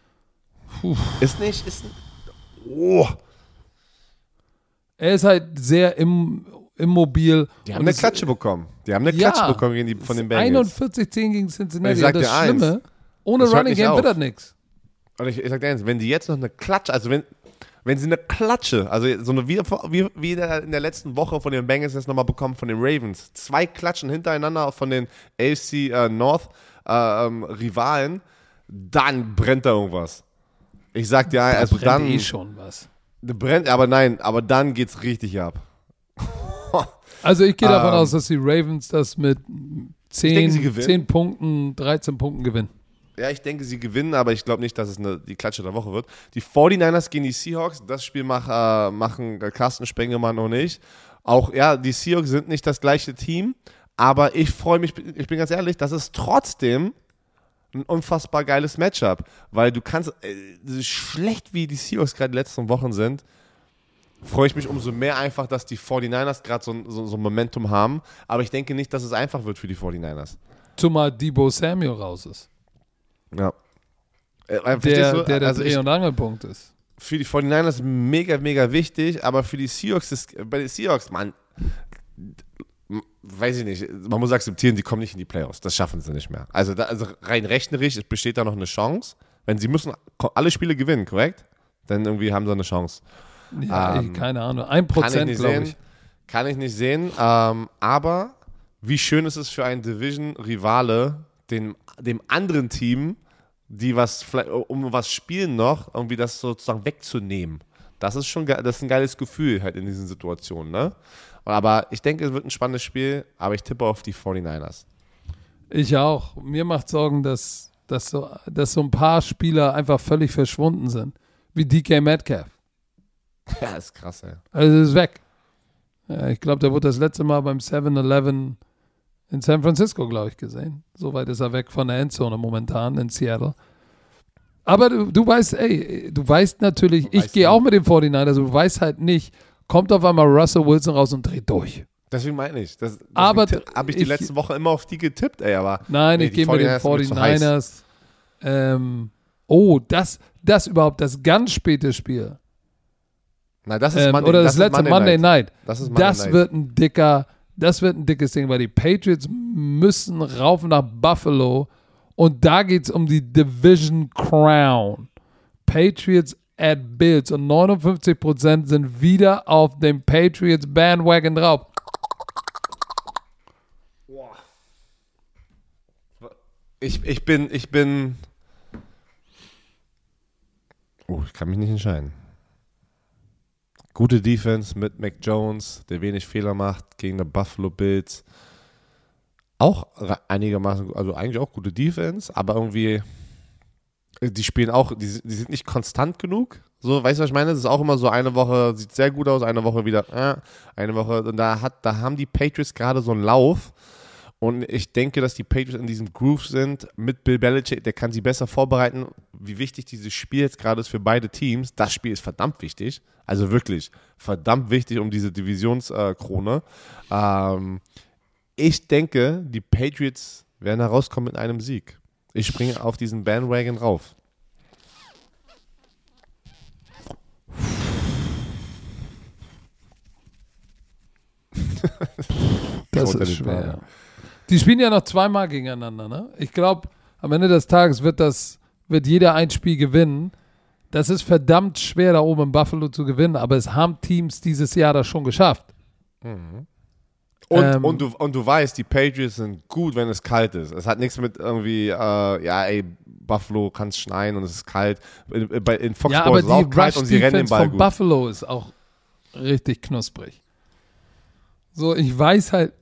er ist halt sehr immobil. Die haben eine Klatsche bekommen. Von den Bengals. 41-10 gegen Cincinnati. Ich sag dir eins. Ohne Running Game wird das nichts. Und ich sag dir eins, wenn die jetzt noch eine Klatsche, also wenn sie eine Klatsche, also so eine wie in der letzten Woche von den Bengals jetzt nochmal bekommen von den Ravens, 2 Klatschen hintereinander von den AFC North Rivalen, dann brennt da irgendwas. Ich sag dir, also dann brennt schon was. Brennt, aber dann geht's richtig ab. Also ich gehe davon aus, dass die Ravens das mit 10 Punkten, 13 Punkten gewinnen. Ja, ich denke, sie gewinnen, aber ich glaube nicht, dass es die Klatsche der Woche wird. Die 49ers gegen die Seahawks, das Spiel machen Carsten Spengemann und ich. Auch, ja, die Seahawks sind nicht das gleiche Team, aber ich freue mich, ich bin ganz ehrlich, das ist trotzdem ein unfassbar geiles Matchup, weil du kannst, schlecht wie die Seahawks gerade die letzten Wochen sind, freue ich mich umso mehr einfach, dass die 49ers gerade so ein Momentum haben, aber ich denke nicht, dass es einfach wird für die 49ers. Zumal Deebo Samuel raus ist. Ja. Der Dreh- und Angelpunkt ist. Für die 49ers mega, mega wichtig, aber für die Seahawks, bei den Seahawks, man, weiß ich nicht, man muss akzeptieren, die kommen nicht in die Playoffs, das schaffen sie nicht mehr. Also rein rechnerisch besteht da noch eine Chance, wenn sie müssen alle Spiele gewinnen, korrekt? Dann irgendwie haben sie eine Chance. Ja, keine Ahnung, 1%, glaube ich. Kann ich nicht sehen, aber wie schön ist es für einen Division-Rivale, dem anderen Team, die um was spielen noch, irgendwie das sozusagen wegzunehmen. Das ist ein geiles Gefühl halt in diesen Situationen, ne? Aber ich denke, es wird ein spannendes Spiel, aber ich tippe auf die 49ers. Ich auch. Mir macht Sorgen, dass so ein paar Spieler einfach völlig verschwunden sind. Wie DK Metcalf. Ja, ist krass, ey. Also ist weg. Ja, ich glaube, der wurde das letzte Mal beim 7-Eleven in San Francisco, glaube ich, gesehen. So weit ist er weg von der Endzone momentan in Seattle. Aber du weißt natürlich, ich gehe auch mit dem 49ers, du weißt halt nicht, kommt auf einmal Russell Wilson raus und dreht durch. Deswegen meine ich. Aber habe ich die letzten Woche immer auf die getippt, ey, aber. Nein, ich gehe mit den 49ers. Das überhaupt, das ganz späte Spiel. Nein, das ist oder das letzte Monday Night. Das wird ein dickes Ding, weil die Patriots müssen rauf nach Buffalo und da geht es um die Division Crown. Patriots at Bills und 59% sind wieder auf dem Patriots Bandwagon drauf. Ich bin. Oh, ich kann mich nicht entscheiden. Gute Defense mit Mac Jones, der wenig Fehler macht gegen die Buffalo Bills. Auch einigermaßen, also eigentlich auch gute Defense, aber irgendwie, die spielen auch, die sind nicht konstant genug. So, weißt du, was ich meine? Das ist auch immer so, eine Woche sieht sehr gut aus, eine Woche wieder, eine Woche, und da haben die Patriots gerade so einen Lauf. Und ich denke, dass die Patriots in diesem Groove sind mit Bill Belichick. Der kann sie besser vorbereiten, wie wichtig dieses Spiel jetzt gerade ist für beide Teams. Das Spiel ist verdammt wichtig. Also wirklich verdammt wichtig um diese Divisionskrone. ich denke, die Patriots werden da rauskommen mit einem Sieg. Ich springe auf diesen Bandwagon rauf. Das ist schwer. Die spielen ja noch zweimal gegeneinander, ne? Ich glaube, am Ende des Tages wird jeder ein Spiel gewinnen. Das ist verdammt schwer, da oben in Buffalo zu gewinnen, aber es haben Teams dieses Jahr das schon geschafft. Mhm. Und du weißt, die Patriots sind gut, wenn es kalt ist. Es hat nichts mit irgendwie, Buffalo kann es schneien und es ist kalt. In Foxborough ist es auch kalt und sie rennen den Ball gut. Buffalo ist auch richtig knusprig. So, ich weiß halt,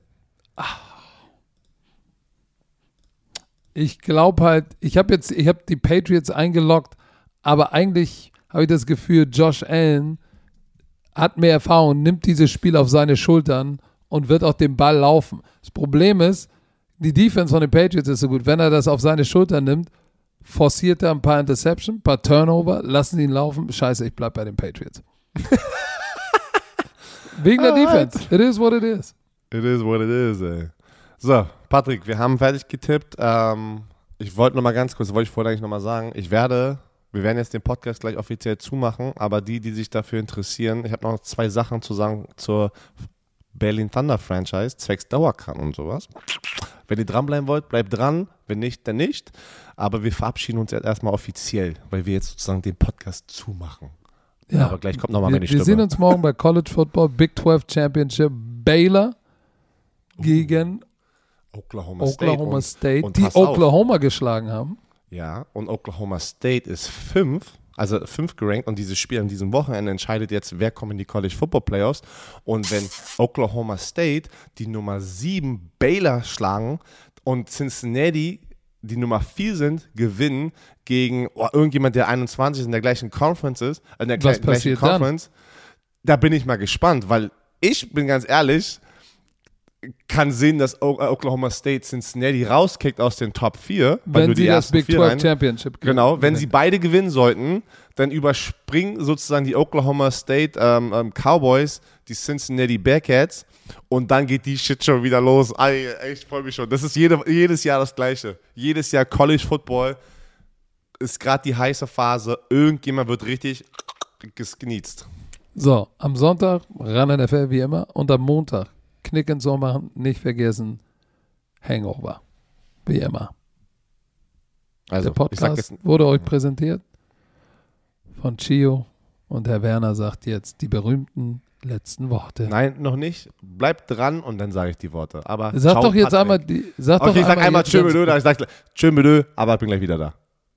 ich glaube halt, ich habe die Patriots eingeloggt, aber eigentlich habe ich das Gefühl, Josh Allen hat mehr Erfahrung, nimmt dieses Spiel auf seine Schultern und wird auch den Ball laufen. Das Problem ist, die Defense von den Patriots ist so gut. Wenn er das auf seine Schultern nimmt, forciert er ein paar Interceptions, ein paar Turnover, lassen ihn laufen. Scheiße, ich bleib bei den Patriots. Wegen der Defense. It is what it is. It is what it is, ey. So, Patrick, wir haben fertig getippt. Ich wollte noch mal ganz kurz, wollte ich vorher eigentlich noch mal sagen, wir werden jetzt den Podcast gleich offiziell zumachen, aber die sich dafür interessieren, ich habe noch 2 Sachen zu sagen zur Berlin Thunder Franchise, zwecks Dauerkarten und sowas. Wenn ihr dranbleiben wollt, bleibt dran. Wenn nicht, dann nicht. Aber wir verabschieden uns jetzt erstmal offiziell, weil wir jetzt sozusagen den Podcast zumachen. Ja, aber gleich kommt nochmal meine Stimme. Wir sehen uns morgen bei College Football, Big 12 Championship, Baylor gegen Oklahoma State, die Oklahoma geschlagen haben. Ja, und Oklahoma State ist 5 gerankt und dieses Spiel an diesem Wochenende entscheidet jetzt, wer kommt in die College Football Playoffs. Und wenn Oklahoma State die Nummer 7 Baylor schlagen und Cincinnati die Nummer 4 sind, gewinnen gegen irgendjemand, der 21 in der gleichen Conference ist, in der gleichen Conference, da bin ich mal gespannt, weil ich bin ganz ehrlich, kann sehen, dass Oklahoma State Cincinnati rauskickt aus den Top 4. Wenn sie das Big 12 Championship gewinnen. Genau, wenn sie beide gewinnen sollten, dann überspringen sozusagen die Oklahoma State Cowboys die Cincinnati Bearcats und dann geht die Shit schon wieder los. Ich freue mich schon. Das ist jedes Jahr das Gleiche. Jedes Jahr College Football ist gerade die heiße Phase. Irgendjemand wird richtig genießt. So, am Sonntag ran NFL wie immer und am Montag Knick und so machen, nicht vergessen, Hangover. Wie immer. Also, der Podcast wurde euch präsentiert von Chio und Herr Werner sagt jetzt die berühmten letzten Worte. Nein, noch nicht. Bleibt dran und dann sage ich die Worte. Aber sag doch jetzt einmal ich sag einmal tschö mit Ö, ich sag tschö mit Ö, aber ich bin gleich wieder da.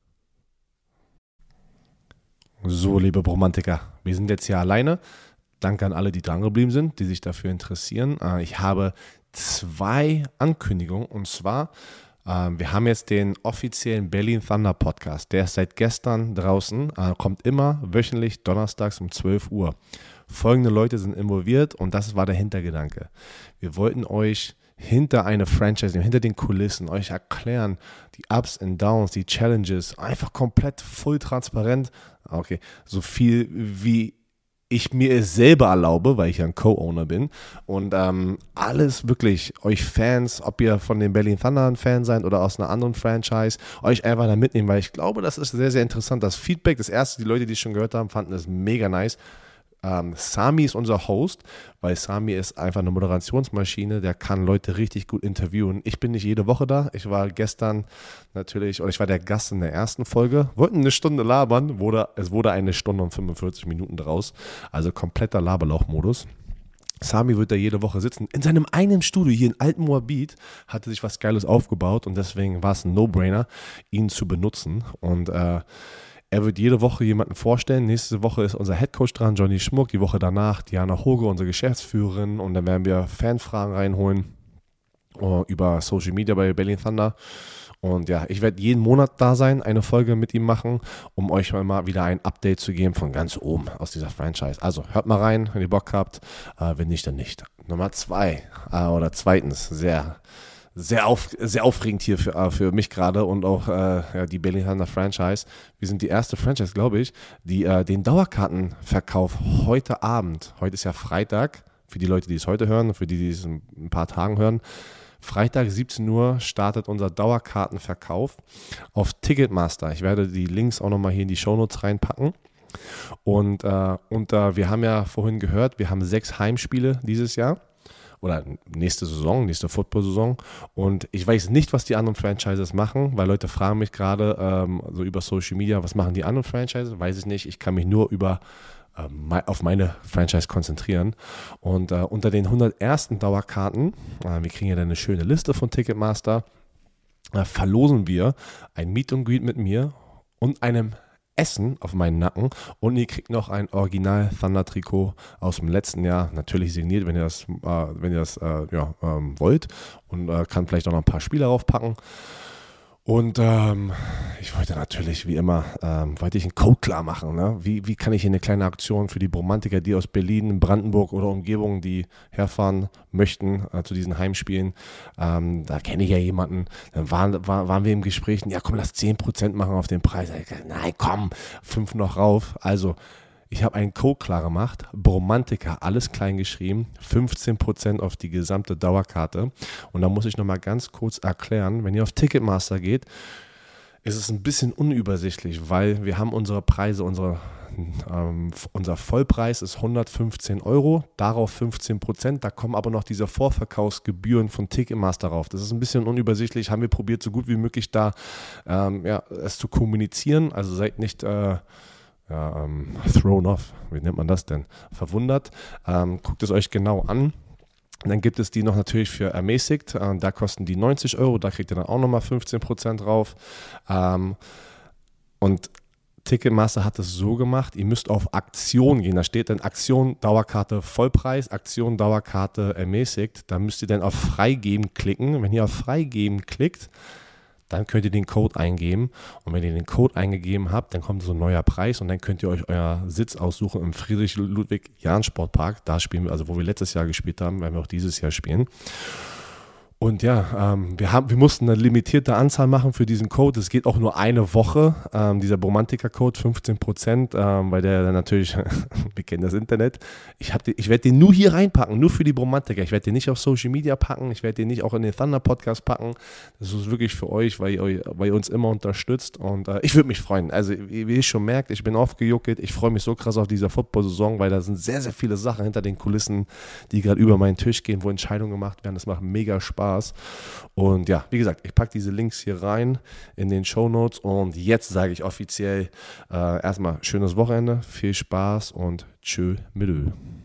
So, liebe Bromantiker, wir sind jetzt hier alleine. Danke an alle, die dran geblieben sind, die sich dafür interessieren. Ich habe 2 Ankündigungen und zwar, wir haben jetzt den offiziellen Berlin Thunder Podcast. Der ist seit gestern draußen, kommt immer wöchentlich donnerstags um 12 Uhr. Folgende Leute sind involviert und das war der Hintergedanke. Wir wollten euch hinter eine Franchise, hinter den Kulissen, euch erklären, die Ups und Downs, die Challenges, einfach komplett voll transparent. Okay, so viel wie ich mir es selber erlaube, weil ich ja ein Co-Owner bin und alles wirklich, euch Fans, ob ihr von den Berlin Thunder ein Fan seid oder aus einer anderen Franchise, euch einfach da mitnehmen, weil ich glaube, das ist sehr, sehr interessant. Das Feedback, das erste, die Leute, die es schon gehört haben, fanden das mega nice. Sami ist unser Host, weil Sami ist einfach eine Moderationsmaschine, der kann Leute richtig gut interviewen. Ich bin nicht jede Woche da, ich war gestern natürlich, oder ich war der Gast in der ersten Folge, wollten eine Stunde labern, es wurde 1 Stunde und 45 Minuten draus, also kompletter Laberlauch-Modus. Sami wird da jede Woche sitzen. In seinem eigenen Studio hier in Altenmoabit hatte sich was Geiles aufgebaut und deswegen war es ein No-Brainer, ihn zu benutzen und er wird jede Woche jemanden vorstellen. Nächste Woche ist unser Headcoach dran, Johnny Schmuck. Die Woche danach Diana Hoge, unsere Geschäftsführerin. Und dann werden wir Fanfragen reinholen über Social Media bei Berlin Thunder. Und ja, ich werde jeden Monat da sein, eine Folge mit ihm machen, um euch mal wieder ein Update zu geben von ganz oben aus dieser Franchise. Also hört mal rein, wenn ihr Bock habt. Wenn nicht, dann nicht. Nummer 2 oder zweitens, sehr aufregend hier für mich gerade und auch die Berlin Thunder Franchise. Wir sind die erste Franchise, glaube ich, die den Dauerkartenverkauf heute Abend, heute ist ja Freitag, für die Leute, die es heute hören, für die es in ein paar Tagen hören, Freitag 17 Uhr startet unser Dauerkartenverkauf auf Ticketmaster. Ich werde die Links auch nochmal hier in die Shownotes reinpacken. Und wir haben ja vorhin gehört, wir haben 6 Heimspiele dieses Jahr. Oder nächste Football-Saison. Und ich weiß nicht, was die anderen Franchises machen, weil Leute fragen mich gerade so über Social Media, was machen die anderen Franchises? Weiß ich nicht. Ich kann mich nur auf meine Franchise konzentrieren. Und unter den 101. Dauerkarten, wir kriegen ja dann eine schöne Liste von Ticketmaster, verlosen wir ein Meet and Greet mit mir und einem Essen auf meinen Nacken und ihr kriegt noch ein Original Thunder Trikot aus dem letzten Jahr, natürlich signiert, wenn ihr das wollt, und kann vielleicht auch noch ein paar Spieler draufpacken. Und ich wollte natürlich, wie immer, einen Code klar machen. Ne? Wie kann ich hier eine kleine Aktion für die Bromantiker, die aus Berlin, Brandenburg oder Umgebung, die herfahren möchten zu diesen Heimspielen, da kenne ich ja jemanden, dann waren wir im Gespräch, ja komm, lass 10% machen auf den Preis. Nein, komm, 5 noch rauf. Also, ich habe einen Code klar gemacht, Bromantiker, alles klein geschrieben, 15% auf die gesamte Dauerkarte. Und da muss ich nochmal ganz kurz erklären, wenn ihr auf Ticketmaster geht, ist es ein bisschen unübersichtlich, weil wir haben unsere Preise, unser Vollpreis ist 115 €, darauf 15%, da kommen aber noch diese Vorverkaufsgebühren von Ticketmaster rauf. Das ist ein bisschen unübersichtlich, haben wir probiert, so gut wie möglich da es zu kommunizieren, also seid nicht thrown off, wie nennt man das denn? Verwundert. Guckt es euch genau an. Dann gibt es die noch natürlich für ermäßigt. Da kosten die 90 €, da kriegt ihr dann auch nochmal 15% drauf. Und Ticketmaster hat es so gemacht, ihr müsst auf Aktion gehen. Da steht dann Aktion, Dauerkarte Vollpreis, Aktion, Dauerkarte ermäßigt. Da müsst ihr dann auf Freigeben klicken. Wenn ihr auf Freigeben klickt, dann könnt ihr den Code eingeben und wenn ihr den Code eingegeben habt, dann kommt so ein neuer Preis und dann könnt ihr euch euer Sitz aussuchen im Friedrich-Ludwig-Jahn-Sportpark. Da spielen wir, also wo wir letztes Jahr gespielt haben, werden wir auch dieses Jahr spielen. Und ja, wir mussten eine limitierte Anzahl machen für diesen Code. Es geht auch nur eine Woche, dieser Bromantiker-Code, 15%, weil der dann natürlich, wir kennen das Internet, ich werde den nur hier reinpacken, nur für die Bromantiker. Ich werde den nicht auf Social Media packen, ich werde den nicht auch in den Thunder Podcast packen. Das ist wirklich für euch, weil ihr uns immer unterstützt und ich würde mich freuen. Also wie ihr schon merkt, ich bin aufgejuckelt, ich freue mich so krass auf diese Football-Saison, weil da sind sehr, sehr viele Sachen hinter den Kulissen, die gerade über meinen Tisch gehen, wo Entscheidungen gemacht werden. Das macht mega Spaß. Und ja, wie gesagt, ich packe diese Links hier rein in den Shownotes und jetzt sage ich offiziell erstmal schönes Wochenende, viel Spaß und tschö mit Ö.